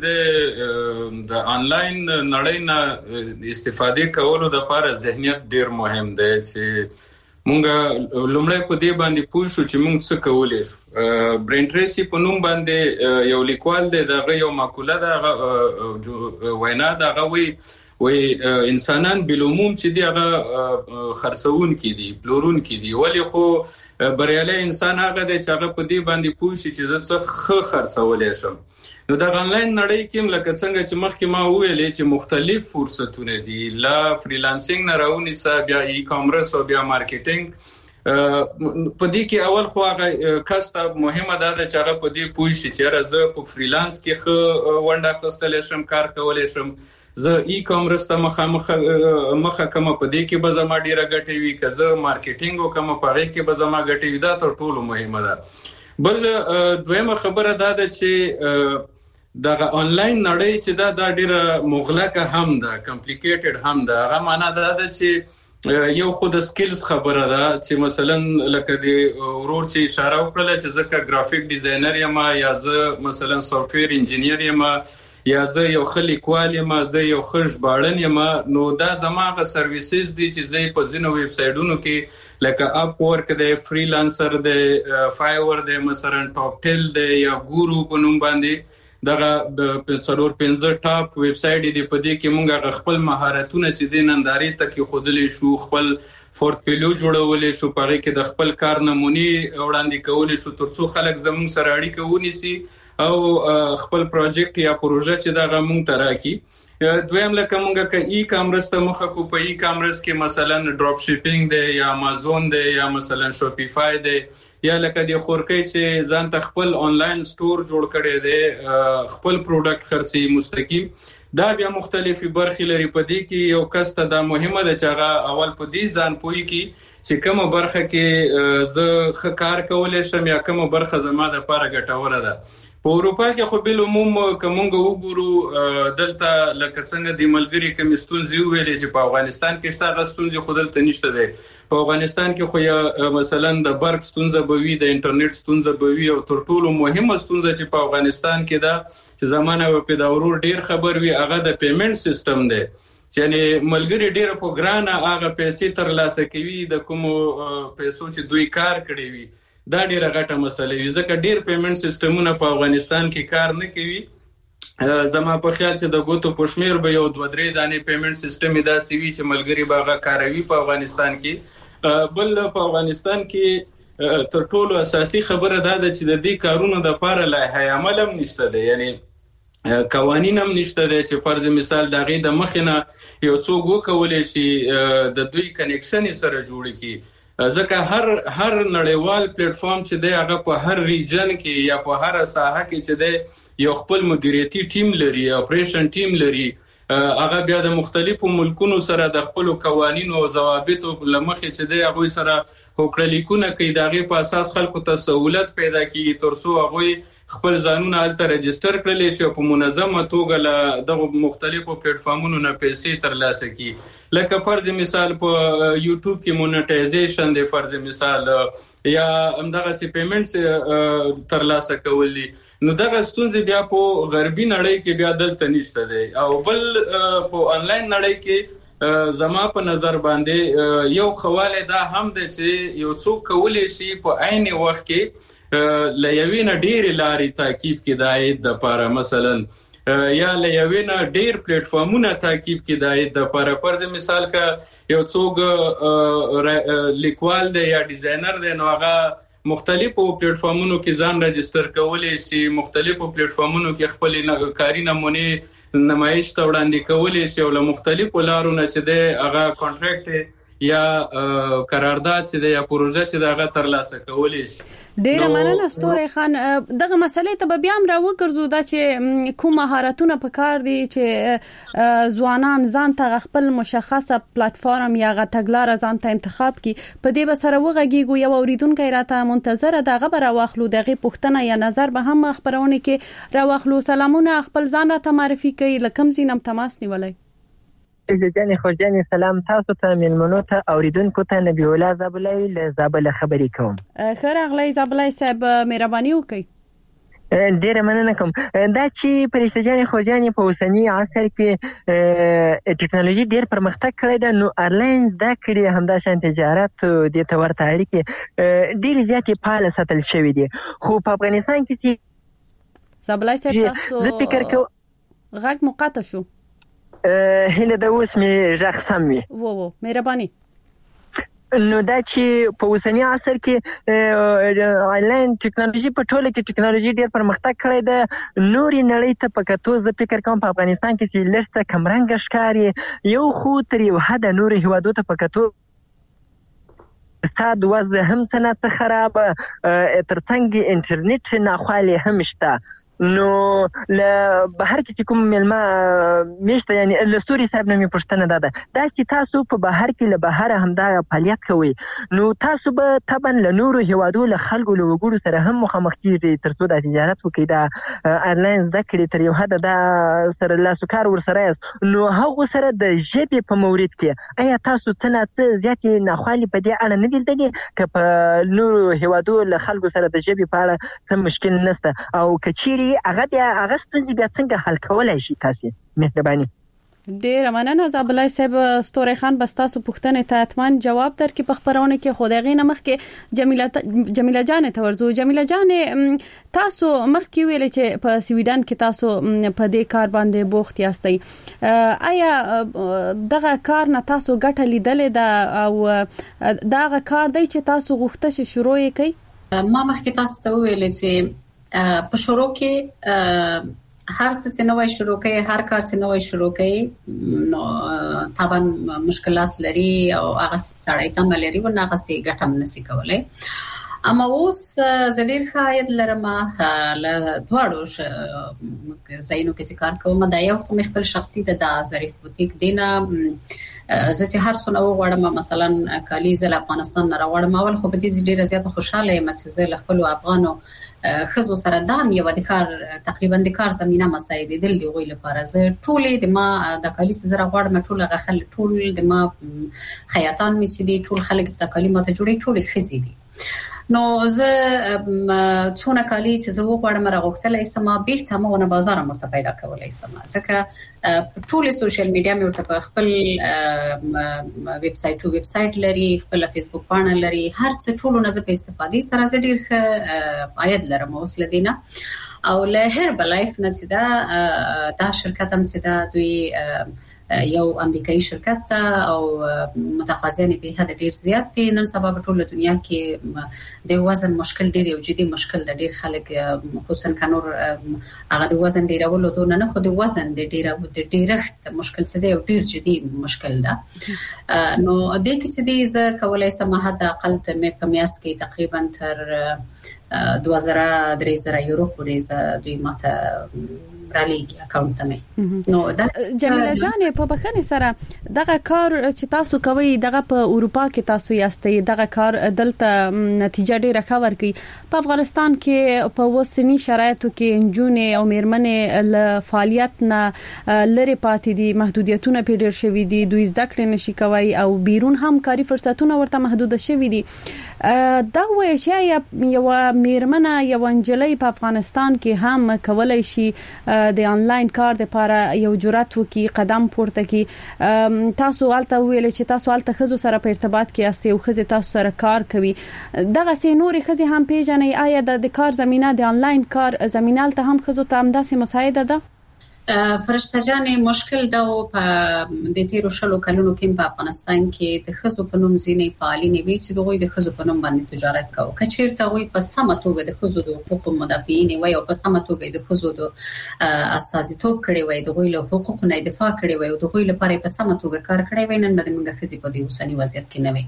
د د انلاین نړۍ نه استفاده کولو د لپاره ذهنیت ډیر مهم دی چې مونږ لومړی په دې باندې پوه شو چې مونږ څه کولای شو. برین ټریسی په نوم باندې یو لیکوال دی دغه یو مقوله ده وینا دغه وی وی انسانان بالعموم چې دی هغه خرڅون کې دي پلورون کې دي ولی خو بریالي انسان هغه دی چې هغه په دې باندې پوه شي چې زه څه خرڅولای شم. نو د انلاین نړۍ کې لکه څنګه چې مخکې ما ویلې چې مختلف فرصتونه دي لا فریلانسینګ نه راونی سا بیا ای کامرس او بیا مارکیټینګ په دې کې اول خو هغه کسته مهمه ده چې هغه په دې پوه شي چې راځه په فریلانس کې خو ونډه اخیستل شم کار کولای شم زه ای کامرس ته مخه مخه مخه کوم په دې کې به زما ډیره ګټي وي که زه مارکیټینګ وکم په هغه کې به زما ګټي وي دا تر ټولو مهمه ده. بل دویمه خبره ده چې دغه انلاین نړۍ چې دا د ډیره مغلقه هم ده کمپلیکیټډ هم ده هغه معنا ده چې یو خود سکلز خبره ده چې مثلا لکه د ورور چې اشاره وکړه چې زه ګرافیک ډیزاینر یم یا زه مثلا سافټویر انجینیر یم یا زه یو خلی کوالی ما زه یو خرج باړن یم نو دا زماغه سرویسز دي چې زه په ځینو ویب سایټونو کې لکه اپ ورک دی فریلانسر دی فایور دی مثلا ټاپ ټیل دی یا ګورو په نوم باندې دغه په څلور پنځه ټاپ ویب سایټ دی په دې کې مونږ خپل مهارتونه چې د ننداري ته کې خودلې شو خپل پورتفولیو جوړولې شو پاره کې د خپل کار نمونی وړاندې کولې شو ترڅو خلک زموږ سره اړیکه ونیسي او خپل پروجیکټ یا پروژه چې دا مونږ تراکي. دویم لکه مونږه ک ای کامرس ته مخه کو په ای کامرس کې مثلا ډراپ شیپینګ دی یا امازون دی یا مثلا شوپیفای دی یا لکه د خورکې چې ځان ته خپل آنلاین سٹور جوړ کړي دی خپل پروډکټ خرڅي مستقیم دا بیا مختلفي برخې لري په دې کې یو کس ته دا مهمه ده چې هغه اول په دې ځان پوي کې چې کومه برخه کې زه ښه کار کولای شم یا کومه برخه زما د لپاره ګټوره ده. په اروپا کې خو بل عموم کومګه وګورو دلته لکه څنګه د ملګری کمیستون زی ویلې چې په افغانستان کې شته غستون چې خودل ته نشته دی. په افغانستان کې خو یا مثلا د برق ستونزه بوي، د انټرنیټ ستونزه بوي، او تر ټولو مهمه ستونزه چې په افغانستان کې ده چې زمانه په داورور ډیر خبر وي هغه د پیمنٹ سیستم دی. یعنی ملګری ډیر په ګرانه هغه پیسې تر لاسه کوي د کوم پیسو چې دوی کار کړی وي. دا ډیره غټه مسله وي ځکه ډیر پیمنٹ سیستمونه په افغانستان کې کار نه کوي. زما په خیال چې د ګوتو په شمیر به یو دوه درې دانې پیمنٹ سیستم دا سوي چې ملګری باغه کاروي په افغانستان کې. بل په افغانستان کې تر ټولو اساسي خبره دا ده چې د دې کارونو د لپاره لایحه عمل هم نشته دی، یعنی قوانین هم نشته دی چې فرض مثال د غي د مخینه یو څوک وکولای شي د دوی کنیکشن سره جوړ کړي. ځکه هر هر نړیوال پلیټ فارم چې دی هغه په هر ریجن کې یا په هر ساحه کې چې دی یو خپل مدیریتي ټیم لري، اپریشن ټیم لري. هغه بیا د مختلفو ملکونو سره د خپل قوانینو او ضوابطو لمخې چې دی هغه سره هوکړلیکونه کوي، دغه په اساس خلکو ته سہولت پیدا کیږي ترڅو هغه خپل ځانونه الته رجستر کړل شي او په منظمه توګه له دغه مختلفو پلیټ فارمونو نه پیسې ترلاسه کړي. لکه فرض مثال په یوټیوب کې مونټایزیشن دی، فرض مثال یا همدغه سي پیمنټس ترلاسه کول دي. نو دغه ستونزې بیا په غربي نړۍ کې بیا دلته نشته دی. او بل په انلاین نړۍ کې زما په نظر باندې یو خواله دا هم دی چې یو څوک کولی شي په عین وخت کې لایوین ډیر لاري تعقیب کې دایې د لپاره مثلا یا لایوین ډیر پلیټ فارمونه تعقیب کې دایې د لپاره. فرض مثال کا یو څوک لیکوال دی یا ډیزاینر دی نو هغه مختلفو پلیټ فارمونو کې ځان رجستر کولای شي، مختلفو پلیټ فارمونو کې خپل کاري نمونه نمایش ته وړاندې کولای شي او له مختلفو لارو نه چې دی هغه کانټراکټ یا قرارداد چې د یا پروژه چې دغه ترلاسه کولای شي. ډیره مننه ستوري خان. دغه مسلې ته بیا هم راوګرځو دا چې کوم مهارتونه په کار دي چې ځوانان ځان ته خپل مشخصه پلیټ فارم یا غټګلار ځان ته انتخاب کی. په دې به سره وغږیږو یو اوریدونکو راته منتظر دغه بر واخلو دغه پښتنه یا نظر به هم خبرونه کې راوخلو. سلامونه، خپل ځان راته معرفي کړئ، لکم زینم تماس نیولای. جاني خوجاني سلام تاسو ته ملمنو ته اوریدونکو ته نبی الله زابلای له زابل خبرې کوم. خیر اغلی زابلای صاحب مهرباني وکړئ. ډیره مننه کوم. دا چې پرشته جاني خوجاني په اوسنی عصر کې ټکنالوژي ډیر پرمختګ کړی ده، نو آنلاین دا کړي همدا شان تجارت د تورته اړیکې ډیر زیاتې فعال ساتل شوی دي. خو په افغانستان کې چې زابلای صاحب تاسو زه فکر کوم غږ مقاطع شو. هله د اوس می ژغ سم وي. وو وو مهرباني. نو دا چې په اوسنی عصر کې آنلاین ټکنالوژي په ټوله کې ټکنالوژي ډیر پرمختګ کړی ده. نورې نړۍ ته په کتو زه فکر کوم په افغانستان کې چې لږ کمرنګ ښکاري، یو خو تر یو حده نورې هیوادو ته په کتو اقتصاد وضع هم څه خراب، ترڅنګ انټرنیټ ناخوالې هم شته. نو له بهر کې کوم ملما میشته، یعنی لستوري صاحب نومي پښتنه ده دا چې تاسو په بهر کې له بهر همدا فعالیت کوي، نو تاسو به طبعا له نورو هیوادو له خلکو له وګړو سره هم مخامخ کیږئ ترڅو د تجارت وکړئ. دا آنلاین زده کړې تر یو حده دا سره لاسو کار ورسره یاست، نو هغه سره د ژبې په مورید کې آیا تاسو څه نه څه زیاتې ناخوالې په دې اړه نه دي لیدلې که په نورو هیوادو له خلکو سره د ژبې په اړه څه مشکل نشته، او کچيري هغه بیا هغه ستونزې بیا څنګه حل کولای شي تاسو؟ مهرباني. ډیر مننه زابلای صاحب. ستوري خان بس تاسو پوښتنه ته اتمن جواب درکې په خبرونه کې خدایغې نمخ کې جمیله جمیله جان ته ورزو. جمیله جان تاسو مخ کې ویل چې په سویډن کې تاسو په دې کار باندې بوخت یاستئ، آیا دغه کار نه تاسو ګټه لیدلې ده او دغه کار دی چې تاسو غوښته شي شروع یې کړئ؟ ما مخ کې تاسو ته ویل چې په شروع کې هر څه نوې شروع کوي، هر کار چې نوې شروع کوي نو طبعا مشکلات لري او هغه سړی ته ملري ونه هغه سي ګټم نسی کولای. اما اوس زډیر خاید لرم له دواړو زینو کې کار کوم. دا یو خو خپل شخصي د ظریف بوتیک دینه زه چې هر څونه وغواړم مثلا کالی زل افغانستان نه راوړم، اول خو به دې ډیره زیاته خوشاله یم چې زه له خپل افغانو خزو سره دام یو د کار تقریبا د کار زمينه مساعد دل دی غوي لپاره زه ټول د ما د کالی زره غواړم ټول غخل ټول د ما خیاطان می سي دي ټول خلک څه کلمات جوړي ټول خزي دي. نو زه څونه کالی چې زه وغواړم راغوښتل اسما بیرته مو نه بازار مرته پیدا کولای سم، ځکه ټول سوشل میډیا مې ورته خپل ویب سټ او ویب سټ لري، خپل فیسبوک پاڼه لري، هر څه ټول نه زه په استفادې سره زه ډیر ښه عاید لرم اوس لدینه. او له هربل لایف نه چې دا دا شرکت هم چې دا دوی یو امریکایي شرکت ته او متقاضیان به حد ډیر زیات دي. نن سبا په ټوله دنیا کې د وزن مشکل ډیر یو جدي مشکل د ډیر خلک خصوصا کانور هغه د وزن ډیرولو دونه نه، خو د وزن د ډیر د ډیرښت مشکل څه دی او ډیر جدي مشکل ده. نو د کې چې دی ز کولای سم حد اقل ته مې په میاس کې تقریبا تر دوه زره درې زره یورو پورې ز دوی ماته رالیږي اکاونټ ته. نو دا جمیله جان په بخښنې سره دغه کار چې تاسو کوي دغه په اروپا کې تاسو یاستئ، دغه کار دلته نتیجه ډیره ښه ورکړي. په افغانستان کې په وسنی شرایطو کې انجونې او میرمنې له فعالیت نه لری پاتې دي، محدودیتونه په ډیر شوي دي، دوی زده کړې نشي کوي او بیرون هم کاری فرصتونه ورته محدود شوي دي. دا وایي چې یو میرمنه یو انجلۍ په افغانستان کې هم کولای شي د انلاین کار لپاره یو جرأت وکي، قدم پورته کی. تاسو الته ویل چې تاسو الته خزو سره په ارتباط کې یاستئ او خزه تاسو سره کار کوي، دغه سي نوري خزه هم پیژنې آیا د کار زمينه د انلاین کار زمينه الته هم خزو ته همداسې مساعده ده؟ فرشته جانې مشکل دا په د تیرو شلو کلونو کې په افغانستان کې د خزو په نوم ځینې فعالین وی چې دغه د خزو په نوم باندې تجارت کوي. کچیرته وي په سمه توګه د خزو د حقوقو مدافعین وي او په سمه توګه د خزو د اساسیتوب کړي وي، دغه له حقوقو نه دفاع کړي وي او دغه لپاره په سمه توګه کار کړي وي. نن باندې موږ خزي په دې اوسنی وضعیت کې نه وي.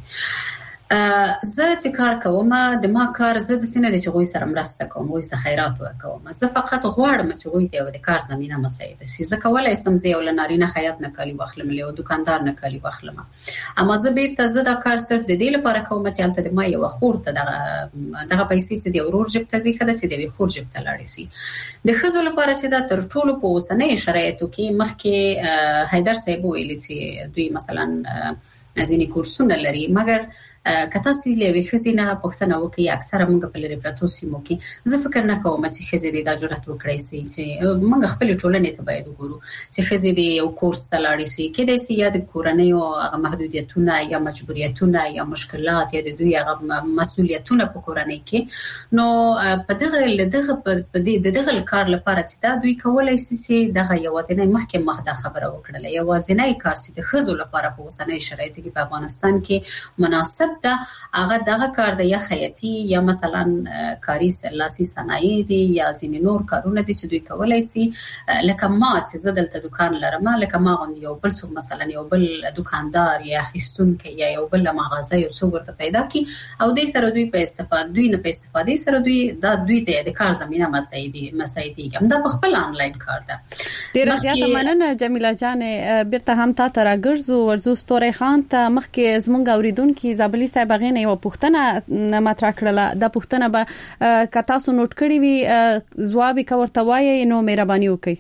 زه چې کار کوم د ما کار زه د سینې د چغوي سره مرسته کوم، وای زه خیرات ورکوم. زه فقط غواړم چې وای ته د کار زمينه مساعد شي. زه کولای سم زه ول نارینه خیاط نه کالی واخلم له دکاندار نه کالی واخلم، اما زه بیرته زه دا کار صرف د دې لپاره کوم چې الته د ما یو خور ته دغه دغه پیسې چې د اورور جب ته ځي خده چې د خور جب ته لاړ شي. د خزو لپاره چې دا تر ټولو په اوسنۍ شرایطو کې مخکې حیدر صاحب ویل چې دوی مثلا ځینې کورسونه لري، مګر کته سي له خزینه پښتنه وکي اکثره موږ په لری پراتو سیمو کې زه فکر نه کوم چې خزې د جرأت وکړي سي چې موږ خپل ټولنې ته باید وګورو چې خزې د یو کورس تلاړي سي کې د سي یاد کورنۍ او هغه محدودیتونه یا مجبوریتونه یا مشکلات یا د دوی هغه مسؤلیتونه په کورنۍ کې. نو په دغه دغه په دې دغه کار لپاره چې دا دوی کولای سي چې دغه یوازینی مخکې مهده خبره وکړه، یوازینی کار چې د خزو لپاره په اوسنۍ شرایطو کې په افغانستان کې مناسب دا هغه دغه کار د یا خیاطي یا مثلا کاری لاسي صنایع دي یا ځینې نور کارونه دي چې دوی کولای شي. لکه ما چې زدلته دکان لرم، لکه ما غوندي یو بل څوک مثلا یو بل دکاندار یا خستونکو یا یو بل مغازه یو څوک ورته پیدا کی او دوی سره دوی په استفاده دوی نه په استفاده سره دوی دا دوی ته د کار زمينه مساعدي مساعدي کوم دا په خپل انلاین کار ده. ډیر زیاته مننه جمیله جان. بیرته هم تا تر اگرزو ورزو ستوري خان ته مخکې زمونږ اوریدونکو زابلی صاحب غنه یو پښتنه مطرح کړله. د پښتنه به کتا سو نوٹ کړی وی جواب کورته وایي نو مهرباني وکړئ.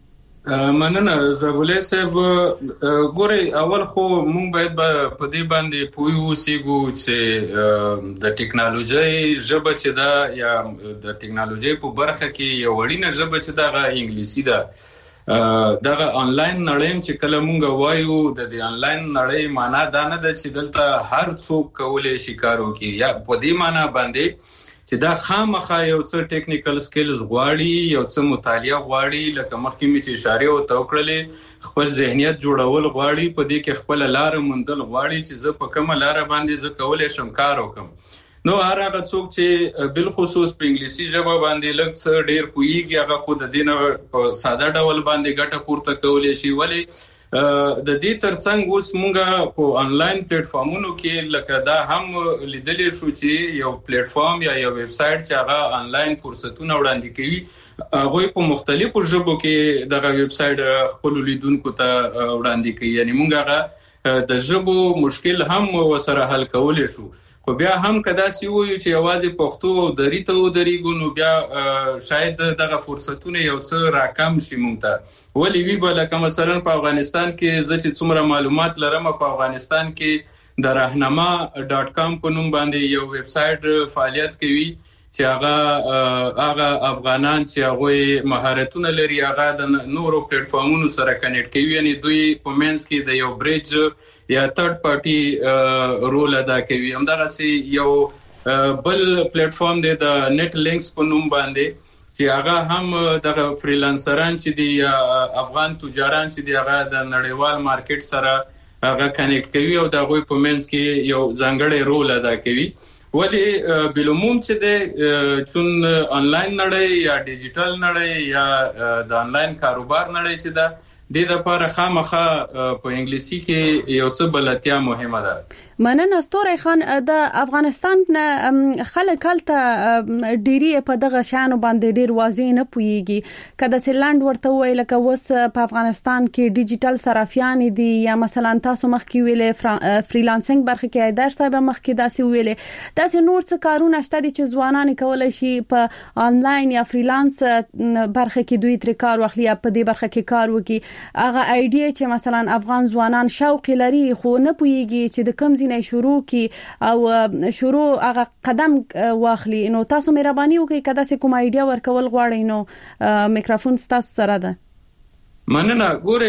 مننه زابلی صاحب. ګوري اول خو مونږ باید په دې باندې پویو سیګو چې د ټیکنالوژي ژبه چې دا یا د ټیکنالوژي په برخه کې یو وړینه ژبه چې دا انګلیسي ده. دغه انلاین نړۍ چې کله مونږ وایو د دې انلاین نړۍ معنا دا نه ده چې دلته هر څوک کولای شي کار وکړي، یا په دې معنا باندې چې دا خامخا یو څه ټیکنیکل سکلز غواړي، یو څه مطالعه غواړي، لکه مخکې مې چې اشاره وته وکړلې خپل ذهنیت جوړول غواړي، په دې کې خپل لار موندل غواړي چې زه په کومه لار باندې زه کولای شم کار وکم. نو هغه څوک چې بل خصوص په انګلیسي ژبه باندې لږ څه ډیر پوهیږي هغه خو د دینه په ساده ډول باندې ګټه پورته کولای شي، ولی د دې ترڅنګ اوس موږ په انلاین پلیټ فارمونو کې لکه دا هم لیدلې شو چې یو پلیټ فارم یا یو ویب سټ چې هغه انلاین فرصتونه وړاندې کوي هغه په مختلفو ژبو کې دغه ویب سټ خپل لیدونکو ته وړاندې کوي. یعنی موږ هغه د ژبو مشکل هم وسره حل کولای شو. خو بیا هم کدا سی وایو چې یوازې پښتو او دری ته ودرېږو نو بیا شاید دغه فرصتونه یو څه راکم شي مونږ ته. ولی وی بل کوم مثلا په افغانستان کې زه چې څومره معلومات لرم په افغانستان کې د راهنما ډاټ کام په نوم باندې یو ویب سټ فعالیت کوي چې هغه هغه افغانان چې هغه مهارتونه لري هغه د نورو پلیټ فارمونو سره کنیکټ کوي. یعنی دوی په مینس کې د یو بریج یا تھرد پارټي رول ادا کوي. همدغه سي یو بل پلیټ فارم دی د نیټ لینکس په نوم باندې چې هغه هم د فریلانسران چې دی یا افغان تجاران چې دی هغه د نړیوال مارکیټ سره هغه کنیکټ کوي او د هغه په مینس کې یو ځانګړی رول ادا کوي. ولی بلوموم چې د چون انلاین نړۍ یا ډیجیټل نړۍ یا د انلاین کاروبار نړۍ چې دا د لپاره خامخا په انګلیسي کې یو څه بلتیا مهمه ده. مننه ستوري خان. د افغانستان خلک هلته ډيري په دغه شانو باندې ډیر واضح نه پويږي. کله سیلند ورته ویل ک وس په افغانستان کې ډیجیټل صرافیان دي یا مثلا تاسو مخ کې ویلې فریلانسینګ برخه کې در صاحب مخ کې داسې ویلې داسې نور څه کارونه شته چې ځوانان کولای شي په انلاین یا فریلانس برخه کې دوی تر کار واخلي په دې برخه کې کار وکړي. هغه ایډیا چې مثلا افغان ځوانان شوق لري خو نه پويږي چې د کوم ځای شروع کی او شروع هغه قدم واخلي. نو تاسو مهرباني وکړئ کدا سې کوم ایډیا ورکول غواړئ نو میکروفون تاسو سره ده. مننه.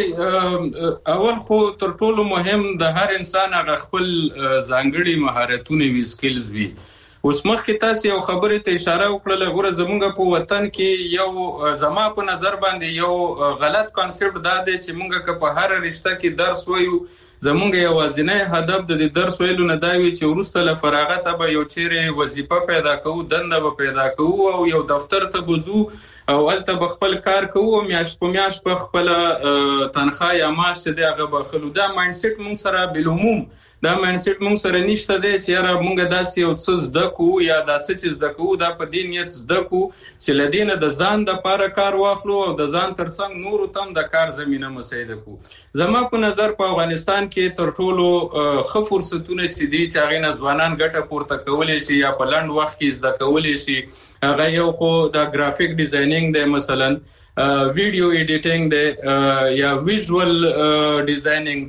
ګوري اول خو تر ټولو مهم د هر انسان هغه خپل ځانګړي مهارتونه وی سکلز وی. اوس مخکې تاسو یو خبرې ته اشاره وکړه ګوره زمونږ په وطن کې یو زما په نظر باندې یو غلط کانسپټ دا دی چې مونږ که په هر رشته کې درس وایو زمونږ یو ځینې هدف د درس ویلو نه دا وي چې ورسته له فراغت به یو چیرې وظیفه پیدا کوو دنده به پیدا کوو او یو دفتر ته بوزو او الته بخپل کار کوو میاش په میاش په خپل تنخواه یا معاش دې هغه بخلو. دا مایند سیټ مونږ سره بلوموم دا مایند سیټ مونږ سره نشته دی چې یاره مونږ داسې یو څه زده کوو یا دا څه چې زده کوو دا په دې نیت زده کوو چې له دې نه د ځان دپاره کار واخلو او د ځان ترڅنګ نورو ته هم د کار زمینه مساعده کوو. زما په نظر په افغانستان کې تر ټولو ښه فرصتونه چې دي چې هغې نه ځوانان ګټه پورته کولی شي یا په لنډ وخت کې زده کولی شي هغه یو خو د ګرافیک ډیزاینینګ دی مثلا ویډیو ایډیټینګ دی یا ویژوال ډیزاینینګ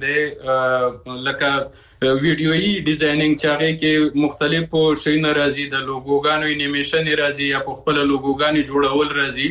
دی لکه ویډیویي ډیزاینینګ چې هغه کې مختلفو شیونه راځي د لوګوګانو انیمیشن راځي یا په خپل لوګوګانو جوړول راځي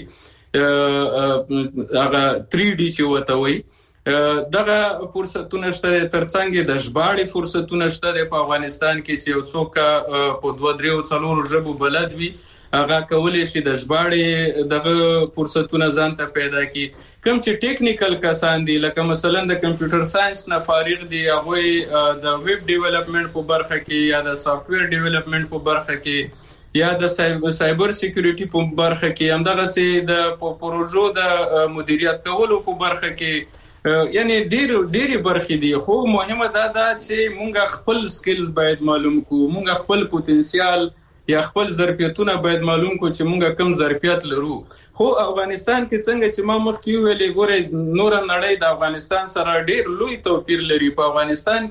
هغه تھری ډي چې وته وي. دغه فرصتونه شته ترڅنګ د ژباړې فرصتونه شته په افغانستان کې چې یو څوک په دوه درې څلور ژبو بلد وي هغه کولای شي د ژباړې دغه فرصتونه ځان ته پیدا کړي. کوم چې ټیکنیکل کسان دي لکه مثلا د کمپیوټر ساينس نه فارغ دي هغه د ویب ډیولپمنٹ په برخه کې یا د سافټویر ډیولپمنٹ په برخه کې یا د سایبر سکیورټي په برخه کې همدغه سي د پروژو د مدیریت کولو په برخه کې یعنی ډیر ډیر برخې دي. خو مهمه دا ده چې مونږ خپل سکلز باید معلوم کو مونږ خپل پوتنسیال یا خپل ظرفیتونه باید معلوم کو چې مونږ کم ظرفیت لرو. خو افغانستان کې څنګه چې ما مخکې ویلې ګوره نور نړۍ د افغانستان سره ډیر لوی توپیر لري. په افغانستان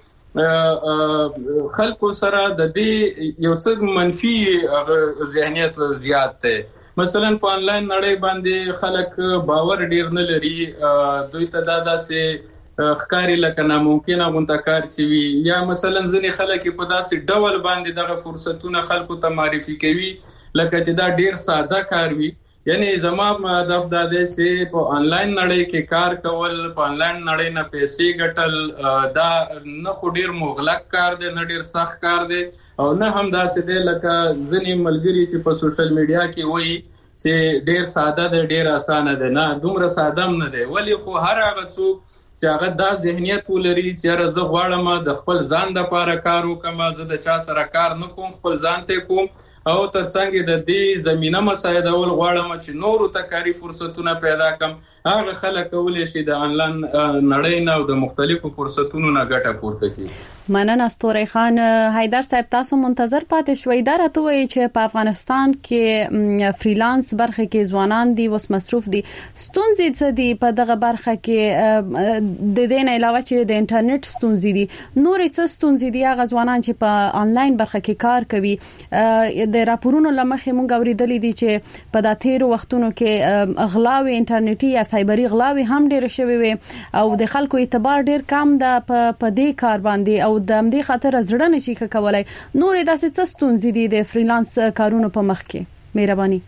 کې خلکو سره د دې یو څه منفي ذهنیت زیات دی. مثلا په انلاین نړۍ باندې خلک باور ډیر نه لري دوی ته دا داسې ښکاری لکه ناممکنه غونډه کار چې وي یا مثلا ځینې خلک په داسې ډول باندې دغه فرصتونه خلکو ته معرفي کوي لکه چې دا ډیر ساده کار وي. یعنی زما هدف دا دی چې په انلاین نړۍ کې کار کول په انلاین نړۍ نه پیسې ګټل دا نه خو ډیر مغلق کار دی نه ډیر سخت کار دی او نه هم داسې دی لکه ځینې ملګري چې په سوشل میډیا کې وایي چې ډیر ساده دی ډیر اسانه دی. نه دومره ساده هم نه دی. ولی خو هر هغه څوک چې هغه دا ذهنیت ولري چې زه غواړم د خپل ځان لپاره کار وکم زه د چا سره کار نه کوم خپل ځان ته کوم او ترڅنګ د دې زمينه مساعدول غواړم چې نورو ته کاری فرصتونه پیدا کړم هغه خلک کولای شي د انلاین نړۍ نه او د مختلفو فرصتونو نه ګټه پورته کړي. مننه استوري خان. حیدر صاحب تاسو منتظر پاتې شوي دا راته وایي چې په افغانستان کې فریلانس برخه کې ځوانان دي وس مصروف دي ستونزې څه دي په دغه برخه کې د دې نه علاوه چې د انټرنیټ ستونزې دي نورې څه ستونزې دي هغه ځوانان چې په انلاین برخه کې کار کوي د راپورونو لمخې مونږ اوریدلې دي چې په د تیرو وختونو کې اغلاوي انټرنیټي یا سایبري اغلاوي هم ډېر شوي وي او د خلکو اعتبار ډېر کم ده په دې کار باندې او د همدې خاطر زړه نشي کولای. نورې داسې څه ستونزې دي د فریلانس کارونو په مخ کې؟ مهرباني.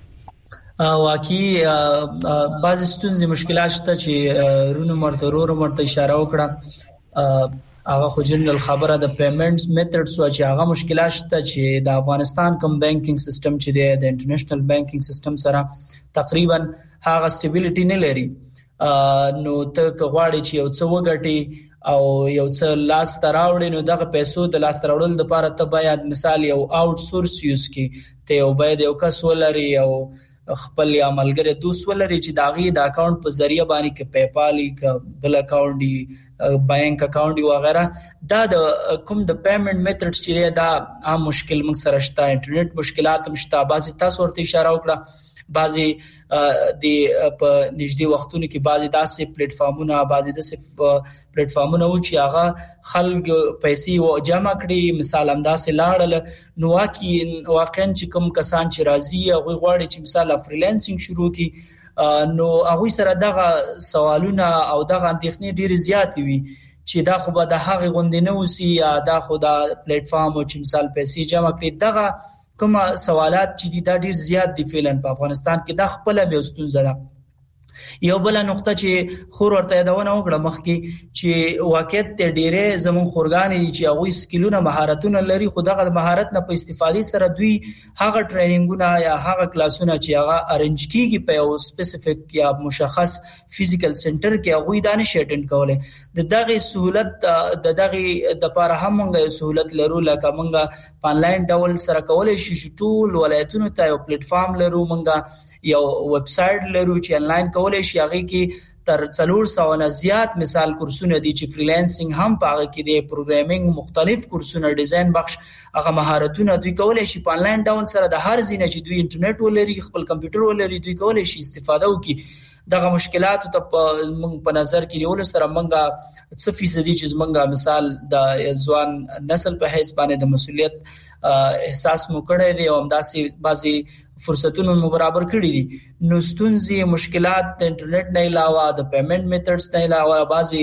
واقعي بعض ستونزې مشکلات شته چې رونو مرته رورو مرته اشاره وکړه. هغه خو جنرال خبره د پیمنټس میتھډز او چې هغه مشکلات شته چې د افغانستان کوم بانکینګ سیستم چې دی د انټرنیشنل بانکینګ سیستم سره تقریبا هغه سټیبিলিټی نه لري. نو ته کغواړي چې یو څه وګټي او یو څه لاس تراوړي نو دغه پیسو د لاس تراوړل د لپاره ته باید مثال یو آوټ سورس یوز کی ته یو باید یو کس ولري او خپل عملګری دوست ولري چې داغي د اکاونټ په ذریعہ باندې کې پی پال ک بل اکاونټ دی بانک اکاونټ دی وغیرہ دا د کوم د پیمنٹ میتھډ چې دا عام مشکل موږ سره شته. انټرنیټ مشکلات هم شته. بعضی تاسو ورته اشاره وکړه بعضی د په نږدې وختونو کې بعضی داسې پلیټ فارمونه بعضی داسې پلیټ فارمونه و چې هغه خلک پیسې جمع کړي مثال همداسې لاړل نو واقعي واقعا چې کوم کسان چې راځي هغه غواړي چې مثال فریلانسینګ شروع کړي نو هغه سره دغه سوالونه او دغه اندېښنې ډېر زیات وي چې دا خو به د هغه غوندې نه وسی یا دا خو د پلیټ فارم چې مثال پیسې جمع کړي دغه کوم سوالات چې دي دا ډیر زیات دي فعلا په افغانستان کې دا خپل به ستونزه ده. یو بل نقطه چې خور ورته یادونه وکړه مخکې چې واقعیت ته ډیره زمون خورګانې چې هغه سکیلونه مهارتونه لري خو دغه مهارت نه په استفادې سره دوی هغه ټریننګونه یا هغه کلاسونه چې هغه ارنج کیږي په یو سپیسیفیک یا مشخص فزیکل سنټر کې هغه دانش اټینډ کوله د دغه سہولت د دغه د لپاره هم موږ سہولت لرو لکه موږ په انلاین ډول سره کولای شو ټول ولایتونو ته یو پلیټ فارم لرو موږ یو ویب سټ لرو چې انلاین کولای شي هغه کې تر څلور سوه نه زیات مثال کورسونه دي چې فریلانسینګ هم پاغه کې دي پروګرامینګ مختلف کورسونه ډیزاین بخش هغه مهارتونه دوی کولای شي په انلاین ډول سره د هر ځینې چې دوی انټرنیټ ولري خپل کمپیوټر ولري دوی کولای شي استفاده وکړي. دغه مشکلات ته په نظر کې نیول سره منګه څه فیصدي چې منګه مثال د ځوان نسل په حساب باندې د مسولیت احساس مو کړی دی او همداسې بعضي فرصتونو مو برابر کړی دي. نو ستونزې مشکلات د انټرنیټ نه علاوه د پیمنٹ میتھډز نه علاوه بعضي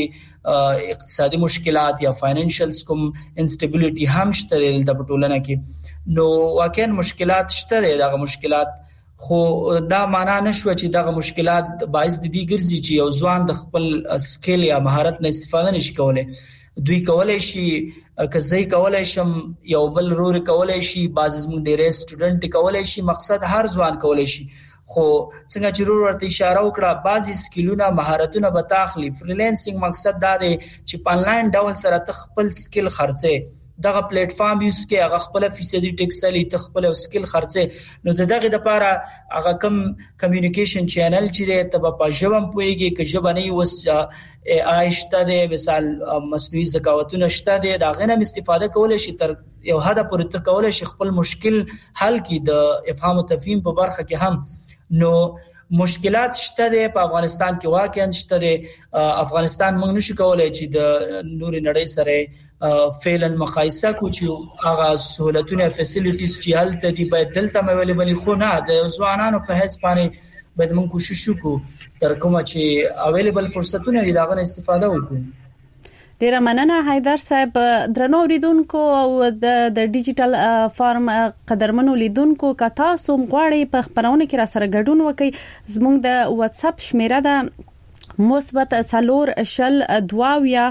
اقتصادي مشکلات یا فاینانشل کوم انسټیبিলিټي هم شته د ټولنه کې. نو واقعا مشکلات شته دغه مشکلات خو دا معنا نشو چې دغه مشکلات باعث د دې ګرځي چې یو ځوان د خپل سکیل یا مهارت نه استفاده نشي کولای. دوی کولای شي کزای کولای شم یو بل رور کولای شي بعض زموږ ډېر سټوډنټ کولای شي مقصد هر ځوان کولای شي خو څنګه چې رور ورته اشاره وکړه بعضی سکیلونه مهارتونه به تاخلي. فریلانسینګ مقصد دا دی چې په انلاین ډول سره خپل سکیل خرڅه دغه پلیټ فارم یوز کې هغه خپل فیصدي ټیکس لري ته خپل سکیل خرڅه نو دغه د لپاره هغه کم کمیونیکیشن چینل چې ته په ژبم پويږي کې ژبه نه وس آیشته د مثال مصنوعي ذکاوتونه شته د دغه نه استفاده کول شي تر یو حد پورې ته کول شي خپل مشکل حل کی د افهام او تفهیم په برخه کې هم. نو مشکلات شته د په افغانستان کې واقعا شته د افغانستان موږ نشو کولای چې د نور نړۍ سره فعلا مقایسه کو چې هغه سہولتونه فیسیلیټیز چې هلته دي باید دلته اویلیبل خو نه د ځوانانو په هیڅ باندې باید موږ کوشش وکړو تر کومه چې اویلیبل فرصتونه دي داغه استفاده وکړو. ډیره مننه حیدر صاحب. درنو اوریدونکو او د د ډیجیټل فارم قدرمنو لیدونکو که تاسو غواړئ په خبرونه کې را سره ګډون وکړئ زموږ د واتس اپ شمیره ده مثبت سالور شل دواویا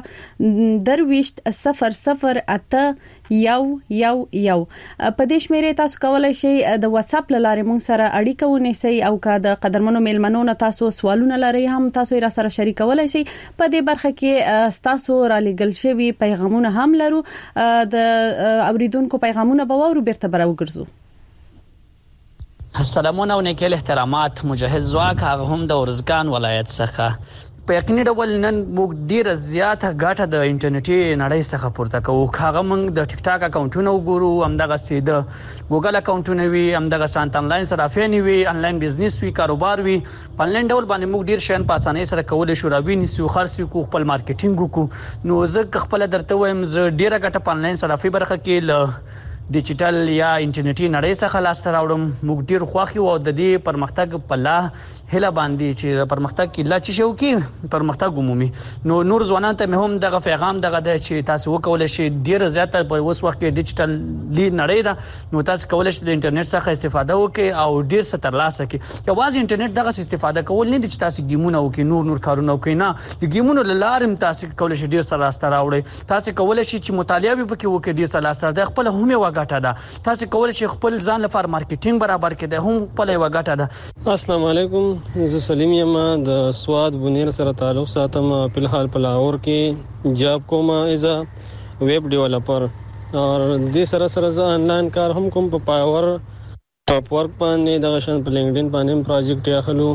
درويشت صفر صفر اته یو یو یو. په دې شمیره تاسو کولای شئ د واتس اپ لاره مون سره اړیکه ونیسئ او که د قدرمنو میلمنو نه تاسو سوالونه لرئ هم تاسو را سره شریکولای شئ. په دې برخه کې تاسو را لګل شوی پیغامونه هم لرو د اوریدونکو پیغامونه به ورو بیرته براو ګرځو. سلامونه او نیکل احترامات مجهز ځواک هغه هم د ورزګان ولایت څخه په یقیني ډول نن موږ ډیره زیاته ګټه د انټرنیټي نړۍ څخه پورته کوو. هغه موږ د ټیک ټاک اکاونټونه وګورو، همدغه سي د ګوګل اکاونټونه وي، همدغه سانت انلاین صرافین وي، انلاین بزنس وي، کاروبار وي. په انلاین ډول باندې موږ ډیر شین په اسانۍ سره کولای شو راوي نسو خرڅ کو خپل مارکیټینګ وکړو. نو زه خپل درته وایم زه ډیره ګټه په انلاین صرافي برخه کې ل ډیجیټل یا انټرنیټي نړۍ څخه لاس راوړم. موږ ډیر خوښ یو د دې پرمختګ په لاره هله باندې چې پرمختګ کې لا چې شو کې پرمختګ عمومي. نو نور ځوانان ته هم دغه پیغام دغه د چې تاسو وکولای شئ ډیر زیاته په اوس وخت کې ډیجیټل لی نړۍ ده، نو تاسو کولای شئ د انټرنیټ څخه استفاده وکړئ او ډیر څه ترلاسه کړئ. یوازې انټرنیټ دغه استفاده کول نه دي چې تاسو گیمونه وکړئ، نور نور کارونه وکړئ، نه د گیمونو لارم تاسو کولای شئ ډیر څه راسته راوړئ. تاسو کولای شئ چې مطالعه وکړئ وکړئ ډیر څه راسته د خپل هم یو غټه ده. تاسو کولای شئ خپل ځان لپاره مارکیټینګ برابر کړئ، هم خپل یو غټه ده. السلام علیکم، زه سلیم یم د سواد بنیر سره تعلق ساتم. په الحال په لاهور کې جاب کوم ایز ا ویب ډیولپر او د سره سره زه انلاین کار هم کوم په پاور ټاپ ورک باندې د غشن په لینکډین باندې پروجیکټ اخلو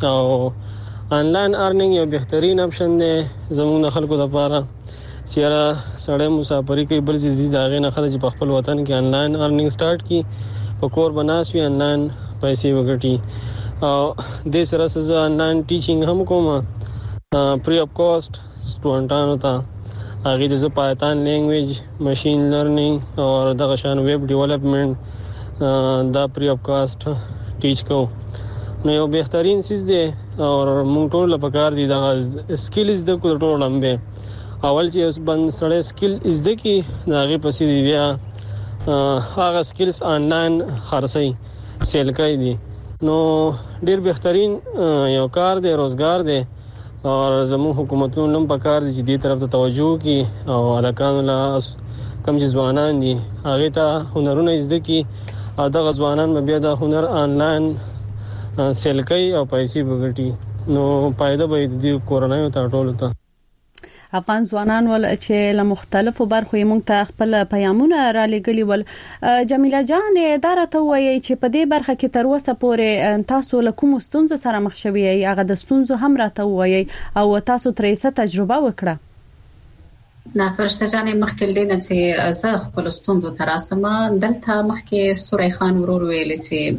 او انلاین ارنینګ یو بهترین اپشن دی زموږ خلکو لپاره. چیرې سړی مسافری کوي بل ځای دا غي نه خدای چې په خپل وطن کې انلاین ارنینګ سٹارټ کی په کور بناسوي انلاین پیسې وګټي. او د سره سره انلاین ټیچینګ هم کوم فری اف کاست سټوډنټانو ته. هغه د پایتون لینګویج، ماشين لرنینګ او د غشان ویب ډیولپمنٹ دا فری اف کاست ټیچ کو. نو یو بهترین سیس دی او موږ ټول په کار دي دا سکلز د ټول لمبه اول چې اوس بند سره سکل از د کی داغه پسې دی بیا هغه سکلز آنلاین خرڅي سیل کوي دي. نو ډیر بهترین یو کار دی، روزګار دی او زموږ حکومتونو هم په کار دي چې دې طرف ته توجه کوي او الکانو لا کم چې ځوانان دي هغه ته هنرونه زده کی او د ځوانان بیا د هنر آنلاین سیل کوي او پیسې وګټي. نو پایده به د کورونایو ته ټول ته افغان ځوانان ول چې له مختلفو برخو یې مونږ ته خپل پیغامونه را لګلی ول. جمیله جان اداره ته وایي چې په دې برخه کې تر اوسه پورې تاسو له کوم ستونزو سره مخ شوي یې، هغه د ستونزو هم راته وایي او تاسو ترې څه تجربه وکړه. نه فرشته جانې مخکې دې نه چې زه خپل ستونزو تر اسمه دلته مخکې ستوري خان ورور ویل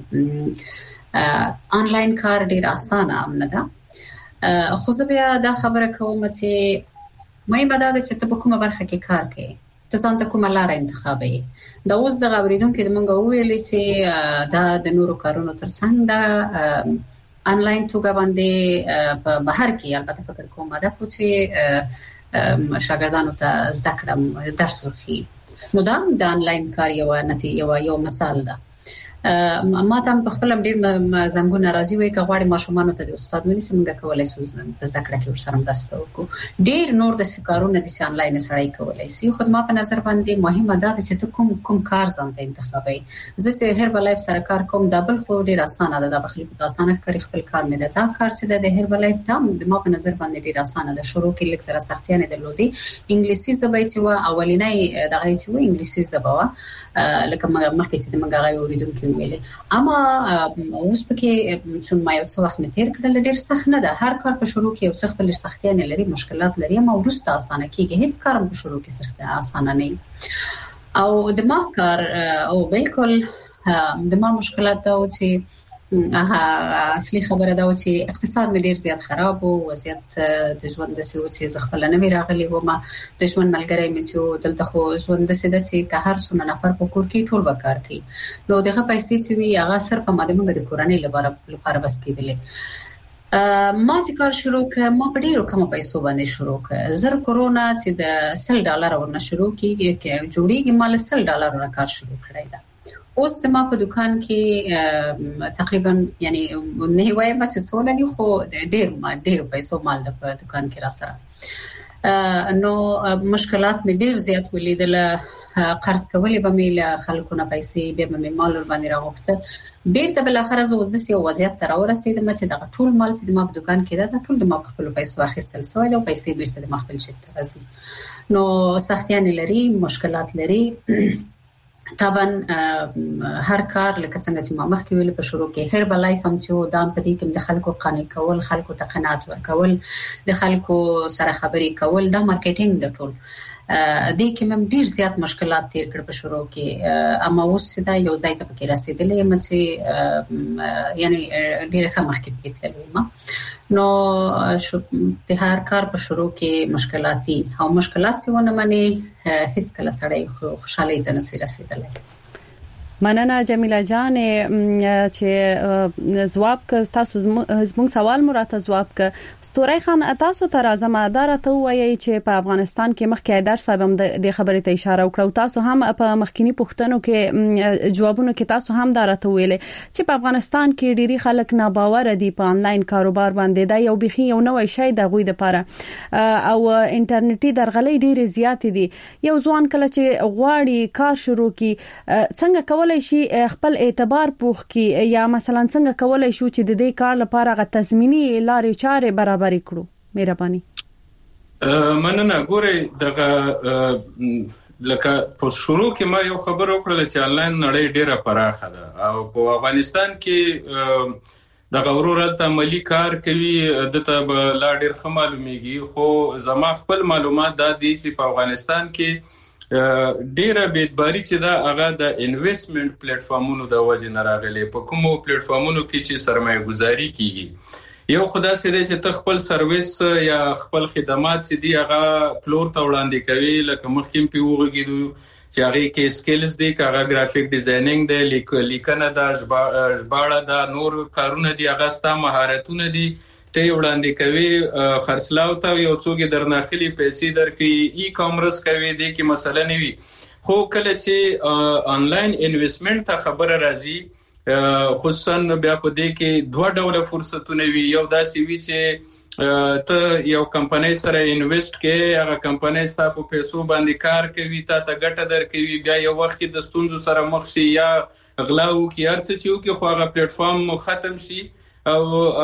چې آنلاین کار ډیر اسانه نه ده. خو زه بیا دا خبره کوم چې مهمه ده چې ته په کومه برخه کې کار کوي، ته ځان ته کومه لار انتخابوي. دا اوس د غوړیدونکو د مونږ ویلې چې دا د نورو کارونو ترڅنګ دا آنلاین توګه باندې په بهر کې البته فکر کوم هدف چې شاګردانو ته زده کړم درس ورکړي. نو دا د آنلاین کار یو نتیجه یو مثال ده. ما ته په خپل ډیر زنګونه راځي وي که غواړي ماشومان ته د استاد ونی څنګه کولای شو د زده کړه کې ورسره مرسته وکړو. ډیر نور د سکارونه د آنلاین سره کولای شي. خو ما په نظر باندې مهمه ده چې ته کوم کوم کار ځان ته انتخابي. زه چې هربل لایف سره کار کوم دبل خو ډیر اسانه ده، د بخلي په اسانه کاری خپل کار مې ده. دا کار چې د هربل لایف ته د ما په نظر باندې ډیر اسانه ده. شروع کې لږ سره سختیانه درلودي. انګلیسي زبې چې وا اولینې دغه چې و انګلیسي زبوا لکه مخکې چې موږ غواړو اوریدونکو ویلې. اما اوس پکې چې ما یو څه وخت نه تیر کړل ډیر سخت نه ده. هر کار په شروع کې یو څه خپل سختیانه لري، مشکلات لري، اما ورسته اسانه کیږي. هیڅ کار په شروع کې سخت اسانه نه او د ما کار او بالکل د ما مشکلات دا و چې اصلي خبره دا و چې اقتصاد مې ډیر زیات خراب او وضعیت د ژوند د سیو چې ځخپل نه راغلی و. ما د ژوند ملګری مې چې دلته خو ژوند د سیده چې که هر څونه نفر په کور کې ټول وکړ کوي، نو دغه پیسې چې وی هغه صرف ماده موږ د کورنۍ لپاره لپاره بس کېدلې. ما چې کار شروع کړ ما په ډیرو کم پیسو باندې شروع کړ. زر کرونا چې د سل ډالر ورنه شروع کیږي کې جوړیږي مال سل ډالر ورنه کار شروع کړی دا. اوس ما په دکان کې تقریبا یعنی نه وایم چې څونه دي خو ډیر ما ډیر پیسو مال د په دکان کې را سره. نو مشکلات مې ډیر زیات ولیدل. قرض کولې به مې له خلکو نه پیسې به مې مال ور باندې راغوښته. بیرته بل اخر زه د سیو وضعیت تر ورسېدم چې دا ټول مال چې ما په دکان کې دا ټول د ما خپل پیسو اخیستل سوی او پیسې بیرته د خپل شرکت راځي. نو سختیان لري، مشکلات لري. طبعا هر کار لکه څنګه چې ما مخکې ویل په شروع کې هر بلای فهم چې دام پدې کې د خلکو قانع کول خلکو ته قناعت ورکول د خلکو سره خبرې کول دا مارکیټینګ د ټول د کې مم ډیر زیات مشکلات تیر کړ په شروع کې اما اوس دا یو ځای ته پکې رسیدلې مې چې یعنی ډیر ښه مخکې کېدلې ما نو شو په هر کار په شروع کې مشکلاتي او مشکلات څه ونه مني هیڅ کله سړی خوشاله ته نصیب رسیدلې. مننه جمیله جان چې جواب ک تاسو زموږ سوال مراته جواب ک ستوري خان تاسو ته راځم اداره ته وایي چې په افغانستان کې مخکې در صاحب هم د خبرې ته اشاره وکړه تاسو هم په مخکینی پوښتنو کې جوابونه کې تاسو هم دارته ویلې چې په افغانستان کې ډيري خلک ناباور دي په انلاین کاروبار باندې دا یو بخي یو نوې شی د غوي د لپاره او انټرنیټي درغلې ډېر زیات دي یو ځوان کله چې غواړي کار شروع کی څنګه کولای شي خپل اعتبار پوخ کی یا مثلا څنګه کولای شو چې د دې کار لپاره غو تضمینی لارې چارې برابر کړو مهرباني. مننه ګوري دغه لکه په شروع کې ما یو خبر وکړل چې انلاین نړۍ ډیره پراخه ده او په افغانستان کې د غورورل تعاملي کار کوي دته لا ډیر ښه معلومیږي خو زما خپل معلومات دا دي چې په افغانستان کې ډیره بیتباری چې دا هغه د انویسټمنټ پلیټ فارمونو د وجه نه راغلي په کومو پلیټ فارمونو کې چې سرمایه گذاري کیږي یو خدای سره چې ته خپل سرویس یا خپل خدمات چې دی هغه پلور ته وړاندې کوي لکه مخکې په وګړو چې هغه کې سکلز دي هغه گرافیک ډیزاینینګ دی لیکنه د ژباړه د نور کارونه دي هغه ستا مهارتونه دي ته وړاندې کوي خرڅلاو ته یو څوک درناخلي پیسې درکې ای کامرس کوي د کې مسله نه وي خو کله چې انلاین انویسټمنټ ته خبره راځي خصوصا بیا په دې کې دوه ډوله فرصتونه وي یو داسې وي چې ته یو کمپنۍ سره انویسټ کې هغه کمپنۍ ستاسو په پیسو باندې کار کوي تا ته ګټه درکوي بیا یو وخت د ستونزو سره مخ شي یا غلاو کې هرڅه چې وکي خو هغه پلیټ فارم ختم شي او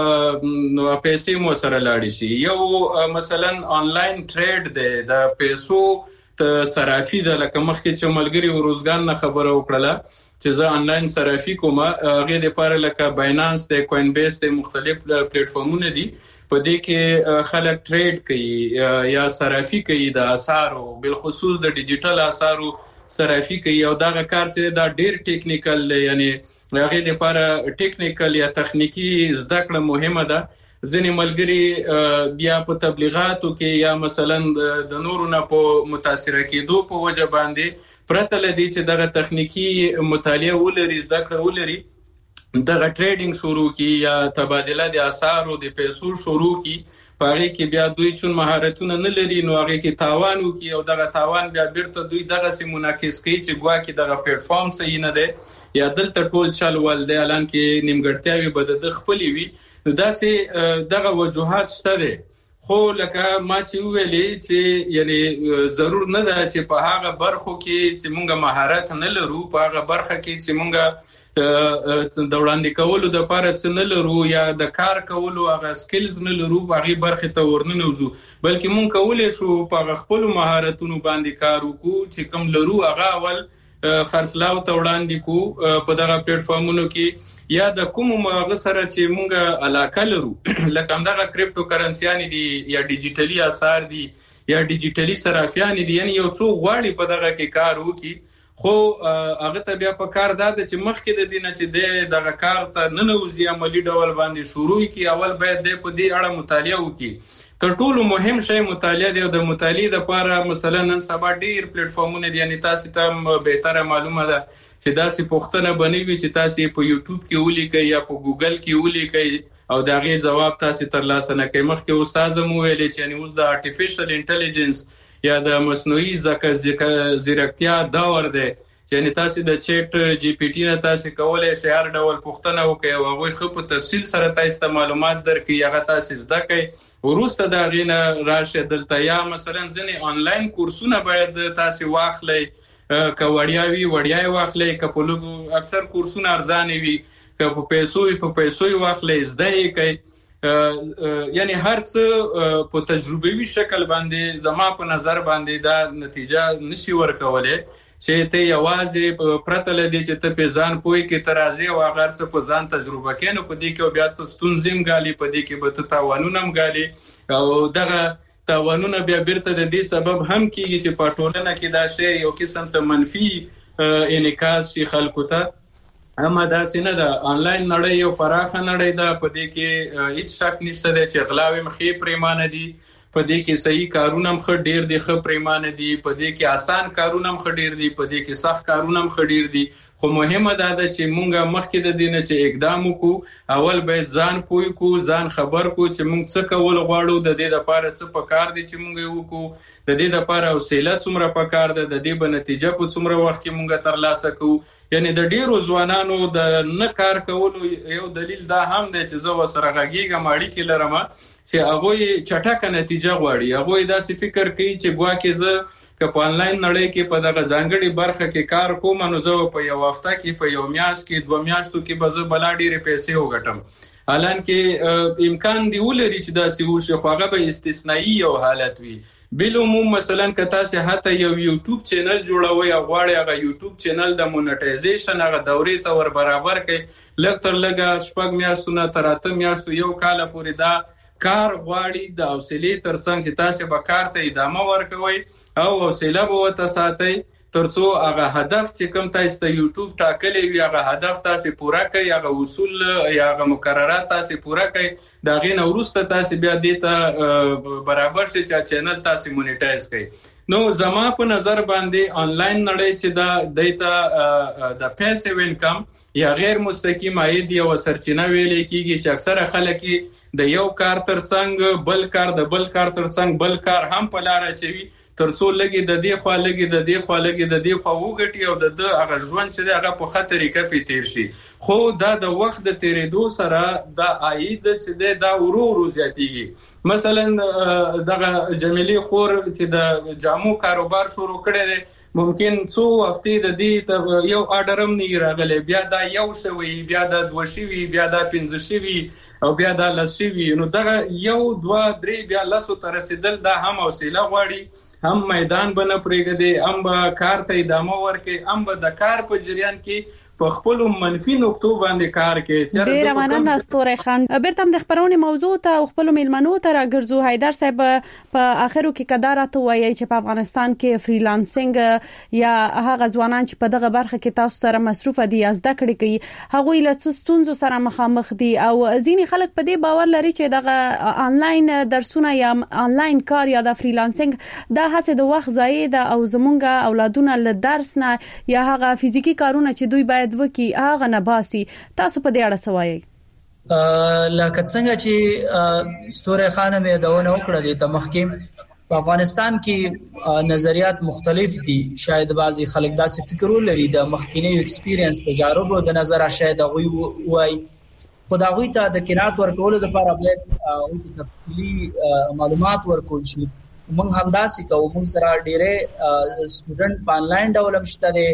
نو پیسې مو سره لاړ شي یو مثلا انلاین ټریډ دی د پیسو ته صرافي د لکه مخکې چې ملګری وروزګان نه خبره وکړه چې زه انلاین صرافي کوم هغه لپاره لکه باینانس د کوین بیس د مختلف پلیټ فارمونه دي په دې کې خلک ټریډ کوي یا صرافي کوي د اسعارو بل خصوص د ډیجیټل اسعارو صرافي کوي او دا کار چې دا ډیر ټیکنیکل یعنی هغه لپاره ټیکنیکل یا تخنیکی زده کړه مهمه ده ځینې ملګری بیا په تبلیغاتو کې یا مثلا د نورو نه په متاثر کېدو په وجه باندې پرته لدی چې دغه تخنیکی مطالعه ولري زده کړه ولري دغه ټریډینګ شروع کی یا تبادله د اسعارو د پیسو شروع کی پاره کې بیا دوی چون مهارتونه نه لري نو هغه کې تاوان وکي او دغه تاوان بیا بیرته دوی دغه سي مناقص کوي چې ګوا کې دغه پلیټ فارم صحیح نه دی یا دلته ټول چل ول دی الان کې نیمګړتیاوي بد د خپلې وي نو داسې دغه وجوهات شته دي خو لکه ما چې ویلې چې یعنی ضرور نه ده چې په هغه برخو کې چې مونږه مهارت نه لرو په هغه برخه کې چې مونږه د وړاندې کولو د لپاره څه نه لرو یا د کار کولو هغه سکلز نه لرو هغه برخه ته ورننوزو بلکې مونږ کولای شو په خپل مهارتونو باندې کار وکړو چې کوم لرو هغه اول خرڅلاو ته وړاندې کو په دغه پلیټ فارمونو کې یا د کوم مغه سره چې مونږه علاقه لرو لکه همدغه کریپټو کرنسيان دي یا ډیجیټلي اسعار دي یا ډیجیټلي صرافیان دي یعنی یو څو غواړي په دغه کې کار وکړي خو هغه ته بیا په کار ده چې مخکې د دینه چې دغه کار ته ننوځي عملی ډول باندې شروع کی اول باید د په دې اړه مطالعه وکړي تر ټولو مهم شی مطالعه دی او د مطالعه لپاره مثلا نن سبا ډیر پلیټ فارمونه دي یعنی تاسو ته بهتره معلومه ده چې داسې پوښتنه بنوي چې تاسو په یوټیوب کې ولیکئ یا په ګوګل کې ولیکئ او دا غي جواب تاسو ترلاسه نه کوي مخکې استاد مو ویل چې یعنی اوس د ارتفیشل انټيليجنس یا د مصنوعي ځیرکتیا دور دی یعنی تاسو د چیټ جی پی ټی نه تاسو کولای شئ هر ډول پوښتنه وکړئ او هغه خو په تفصیل سره تاسو ته معلومات درکړي هغه تاسو زده کړئ ورسته دا غینه راشه دلته یا مثلا ځنې انلاین کورسونه باید تاسو واخلئ کوړیاوي وړیاي واخلئ کپلوګو اکثر کورسونه ارزانه وي که په پیسو په پیسو واخلئ زده یې کوي یعنی هر څه په تجربوي شکل باندې زما په نظر باندې دا نتیجه نشي ورکولای چې ته یوازې پرته لدی چې ته په ځان پوي کې ترازی او هغه څه په ځان تجربه کینو په دې کې بیا ته ستونزم غالي په دې کې به ته تاوانونم غالي او دغه تاوانونه بیا بیرته د دې سبب هم کیږي چې په ټولنه کې دا شی یو قسم ته منفي انعکاس شي خلکو ته. اما دا سینه دا آنلاین نړۍ یو پراخه نړۍ ده په دې کې هیڅ شک نشته چې غلاوي مخې پریمانه دي په دې کې صحیح کارونه هم خ ډیر دي خ پریمانه دي په دې کې آسان کارونه هم خ ډیر دي په دې کې سخت کارونه هم خ ډیر دي خو مهمه ده چې مونږه مخکې د دینه چې اقدام وکړو اول باید ځان پوي کو ځان خبر کو چې مونږ څه کول غواړو د دې لپاره څه پکار دي چې مونږ وکړو د دې لپاره حوصله څومره پکار ده د دې په نتیجه په څومره وخت کې مونږه ترلاسه کوو یعنی د ډیرو ځوانانو د نه کار کولو یو دلیل دا هم دی چې زه وسره غږیږم اړیکې لرم چې هغه چټکه نتیجه غواړي هغه داسې فکر کوي چې ګواکې زه که په آنلاین نړۍ کې په دغه ځانګړي برخه کې کار کوم نو زه په یو هفته کې په یو میاشت کې دوه میاشتو کې به زه بلا ډېرې پیسې وګټم حالان کې امکان دی ولري چې داسې وشي خو هغه به استثنایی یو حالت وي بالعموم مثلا که تاسو حتی یو یوټیوب چینل جوړوي او غواړئ هغه یوټیوب چینل د مونټایزیشن هغه دورې ته ور برابر کړئ لږ تر لږه شپږ میاشتونه تر اته میاشتو یو کال پورې دا کار غواړي د حوصلې ترڅنګ چې تاسو به کار ته ادامه ورکوي او حوصله به وته ساتي ترڅو هغه هدف چې کوم تاسو ته یوټیوب ټاکلی وي هغه هدف تاسو پوره کړئ هغه اصول یا هغه مقررات تاسو پوره کړئ دا غي نو وروسته تاسو بیا دې ته برابر شي چې چینل تاسو مونیټایز کړئ نو زما په نظر باندې آنلاین نړۍ چې دا دیتا د پیسیو انکم یا غیر مستقیم عاید یو سرچینه ویل کیږي چې اکثره خلک د یو کار ترڅنګ بل کار د بل کار ترڅنګ بل کار هم په لار اچوي ترڅو لګي د دې خوا لګي د دې خوا لګي د دې خوا وګټي او د د هغه ژوند چې هغه په خطر کې پی تیر شي خو دا د وخت د تیرېدو سره د عاید چې دا ورو ورو زیاتیږي مثلا دغه جمیلی خور چې د جامو کاروبار شروع کړی دی ممکن څو هفتې د دې یو آرډرم نه راغلی بیا دا یو شوی بیا دا دوه شوی بیا دا پنځه شوی او بیا دا لسوي نو دغه یو دوه درې بیا لاسو ته رسیدل دا هم حوصله غواړي هم میدان بنه پرېږدي هم به کار ته ادامه ورکړي هم به د کار په جریان کې په خپل منفي نقطو باندې کار کوي چې ډیر مننه ستوري خان بیرته د خبرونه موضوع ته خپل میلمنو ته راګرځو حیدر صاحب په اخرو کې قدرت وایي چې په افغانستان کې فریلانسینګ یا هغه ځوانان چې په دغه برخه کې تاسو سره مصروف دي از د کړي کوي هغه له ستونزو سره مخامخ دي او ځینې خلک په دې باور لري چې دغه آنلاین درسونه یا آنلاین کار یا د فریلانسینګ د هڅه د وخت ضایع ده او زمونږ اولادونه له درس نه یا هغه فزیکی کارونه چې دوی باید وکي هغه نه باسي تاسو په دې اړه څه وایي لکه څنګه چې ستوره خانم یې دونه وکړه دي ته مخکې په افغانستان کې نظریات مختلف دي شاید بعضی خلک داسې فکر ولري د مخکینی ایکسپیرینس تجربه د نظر شاید هغه وایي خدای غوي ته د قناعت ورکولو لپاره باید او تفصیلی معلومات ورکول شي موږ هم داسې کوو موږ سره ډېرې سټوډنټ په آنلاین ډول مشته دي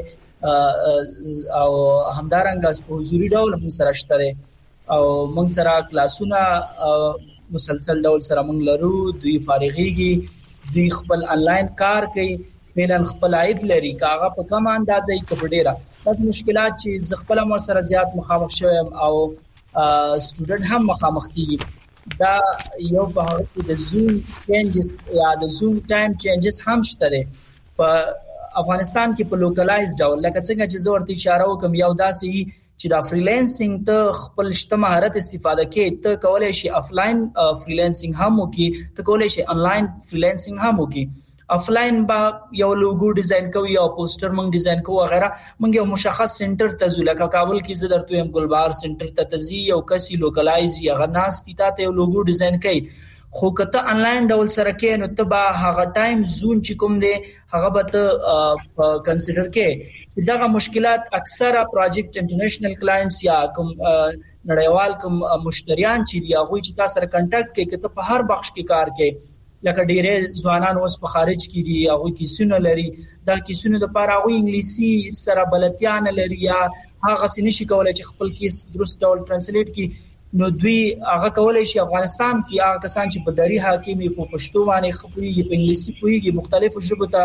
او همدارنګه حضوري ډول موږ سره شته دي او موږ سره کلاسونه مسلسل ډول سره موږ لرو دوی فارغيږي دوی خپل آنلاین کار کوي فعلا خپل عاید لري کاغه په کوم اندازې کې ډېره بس مشکلات چې خپل مر سره زیات مخامخ شوم او سټوډنټ هم مخامخ کیږي دا یو په هغه د زوم چینجز یا د زوم ټایم چینجز هم شته دي په افغانستان کې په لوکلایز ډول لکه څنګه چې زه ورته اشاره وکم یو داسې چې دا فریلانسینګ ته خپل شته مهارت استفاده کې ته کولای شي افلاین فریلانسینګ هم وکي ته کولای شي آنلاین فریلانسینګ هم وکي افلاین با یو لوګو ډیزاین کوي او پوسټر مونږ ډیزاین کوو وغیرہ مونږ یو مشخص سنټر ته ځو لکه کابل کې زه درته يم ګلبار سنټر ته تزي یو کسي لوکلایز یا غناس تی ته یو لوګو ډیزاین کوي خو کته آنلاین ډول سره کې نو ته به هغه ټایم زون چې کوم دی هغه به ته کنسیډر کې چې دغه مشکلات اکثره پروجیکټ انټرنیشنل کلاینټس یا کوم نړیوال کوم مشتریان چې دی هغه چې تاسو سره کنټاکټ کوي کته په هر بخش کې کار کوي لکه ډېرې ځوانان اوس په خارج کې دي هغه کیسونه لري دا کیسونه د پاره هغه انګلیسي سره بلدتیا نه لري یا هغه سنشي کولای چې خپل کیس درست ډول ترانسلیټ کړي نو دوی هغه کولای شي افغانستان کې هغه کسان چې په دری حاکمي په پښتو باندې خبري په انګلیسي کوي مختلفو ژبو ته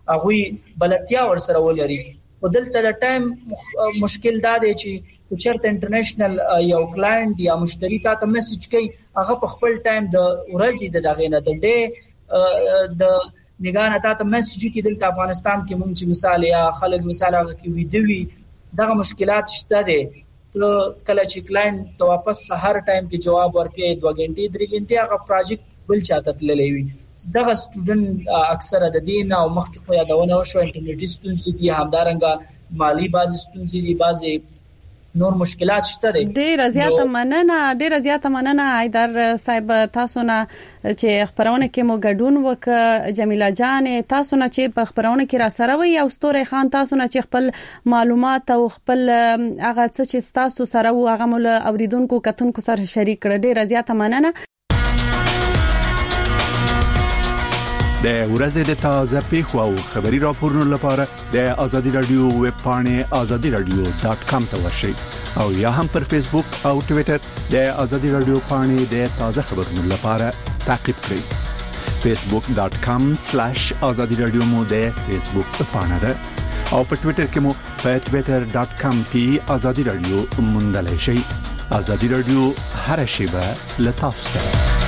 هغه بلتیا ور سره ولري. ودلته د ټایم مشکل دا دی چې چېرته انټرنیشنل یو کلاینټ یا مشتری ته میسج کوي هغه په خپل ټایم د ورځې د دغه نه د ډے د نگاه نه ته میسج کې دلته افغانستان کې مونږ چې مثال یا خلک مثال هغه کې ویډیوي دغه مشکلات شته دي. ته کله چې کلاینټ ته واپس سحر ټایم کې جواب ورکړي دوه غنټې درې غنټې هغه پروجیکټ بل چاته تللی وي. دغه سټوډنټ اکثره د دین او مخکې خو یادونه وشو انټرنیټي ستونزې دي، همدارنګه مالی بعض ستونزې دي، بعض نور مشکلات شته دي. ډیر زیاته مننه ډیر زیاته مننه حیدر صاحب تاسو نه چې خبرونه کې مو ګډون وک. جمیله جان تاسو نه چې په خبرونه کې را سره وي او ستوره خان تاسو نه چې خپل معلومات او خپل هغه څه چې تاسو سره و هغه مول اوریدونکو کتونکو سره شریک کړ. ډیر زیاته مننه. د ورځې د تازه پیښو او خبري راپورونو لپاره د آزادي رادیو ویب پاڼه آزادي رادیو ډاټ کام ته ورشئ او یا هم پر فیسبوک او ټوئیټر د آزادي رادیو پاڼه د تازه خبرونو لپاره تعقیب کړئ. فیسبوک ډاټ کام سلیش آزادي رادیو مو د فیسبوک پاڼه ده او په ټوئیټر کې مو په ټوئیټر ډاټ کام پی آزادي رادیو موندلای شئ. آزادي رادیو هر شیبه له تاسو سره.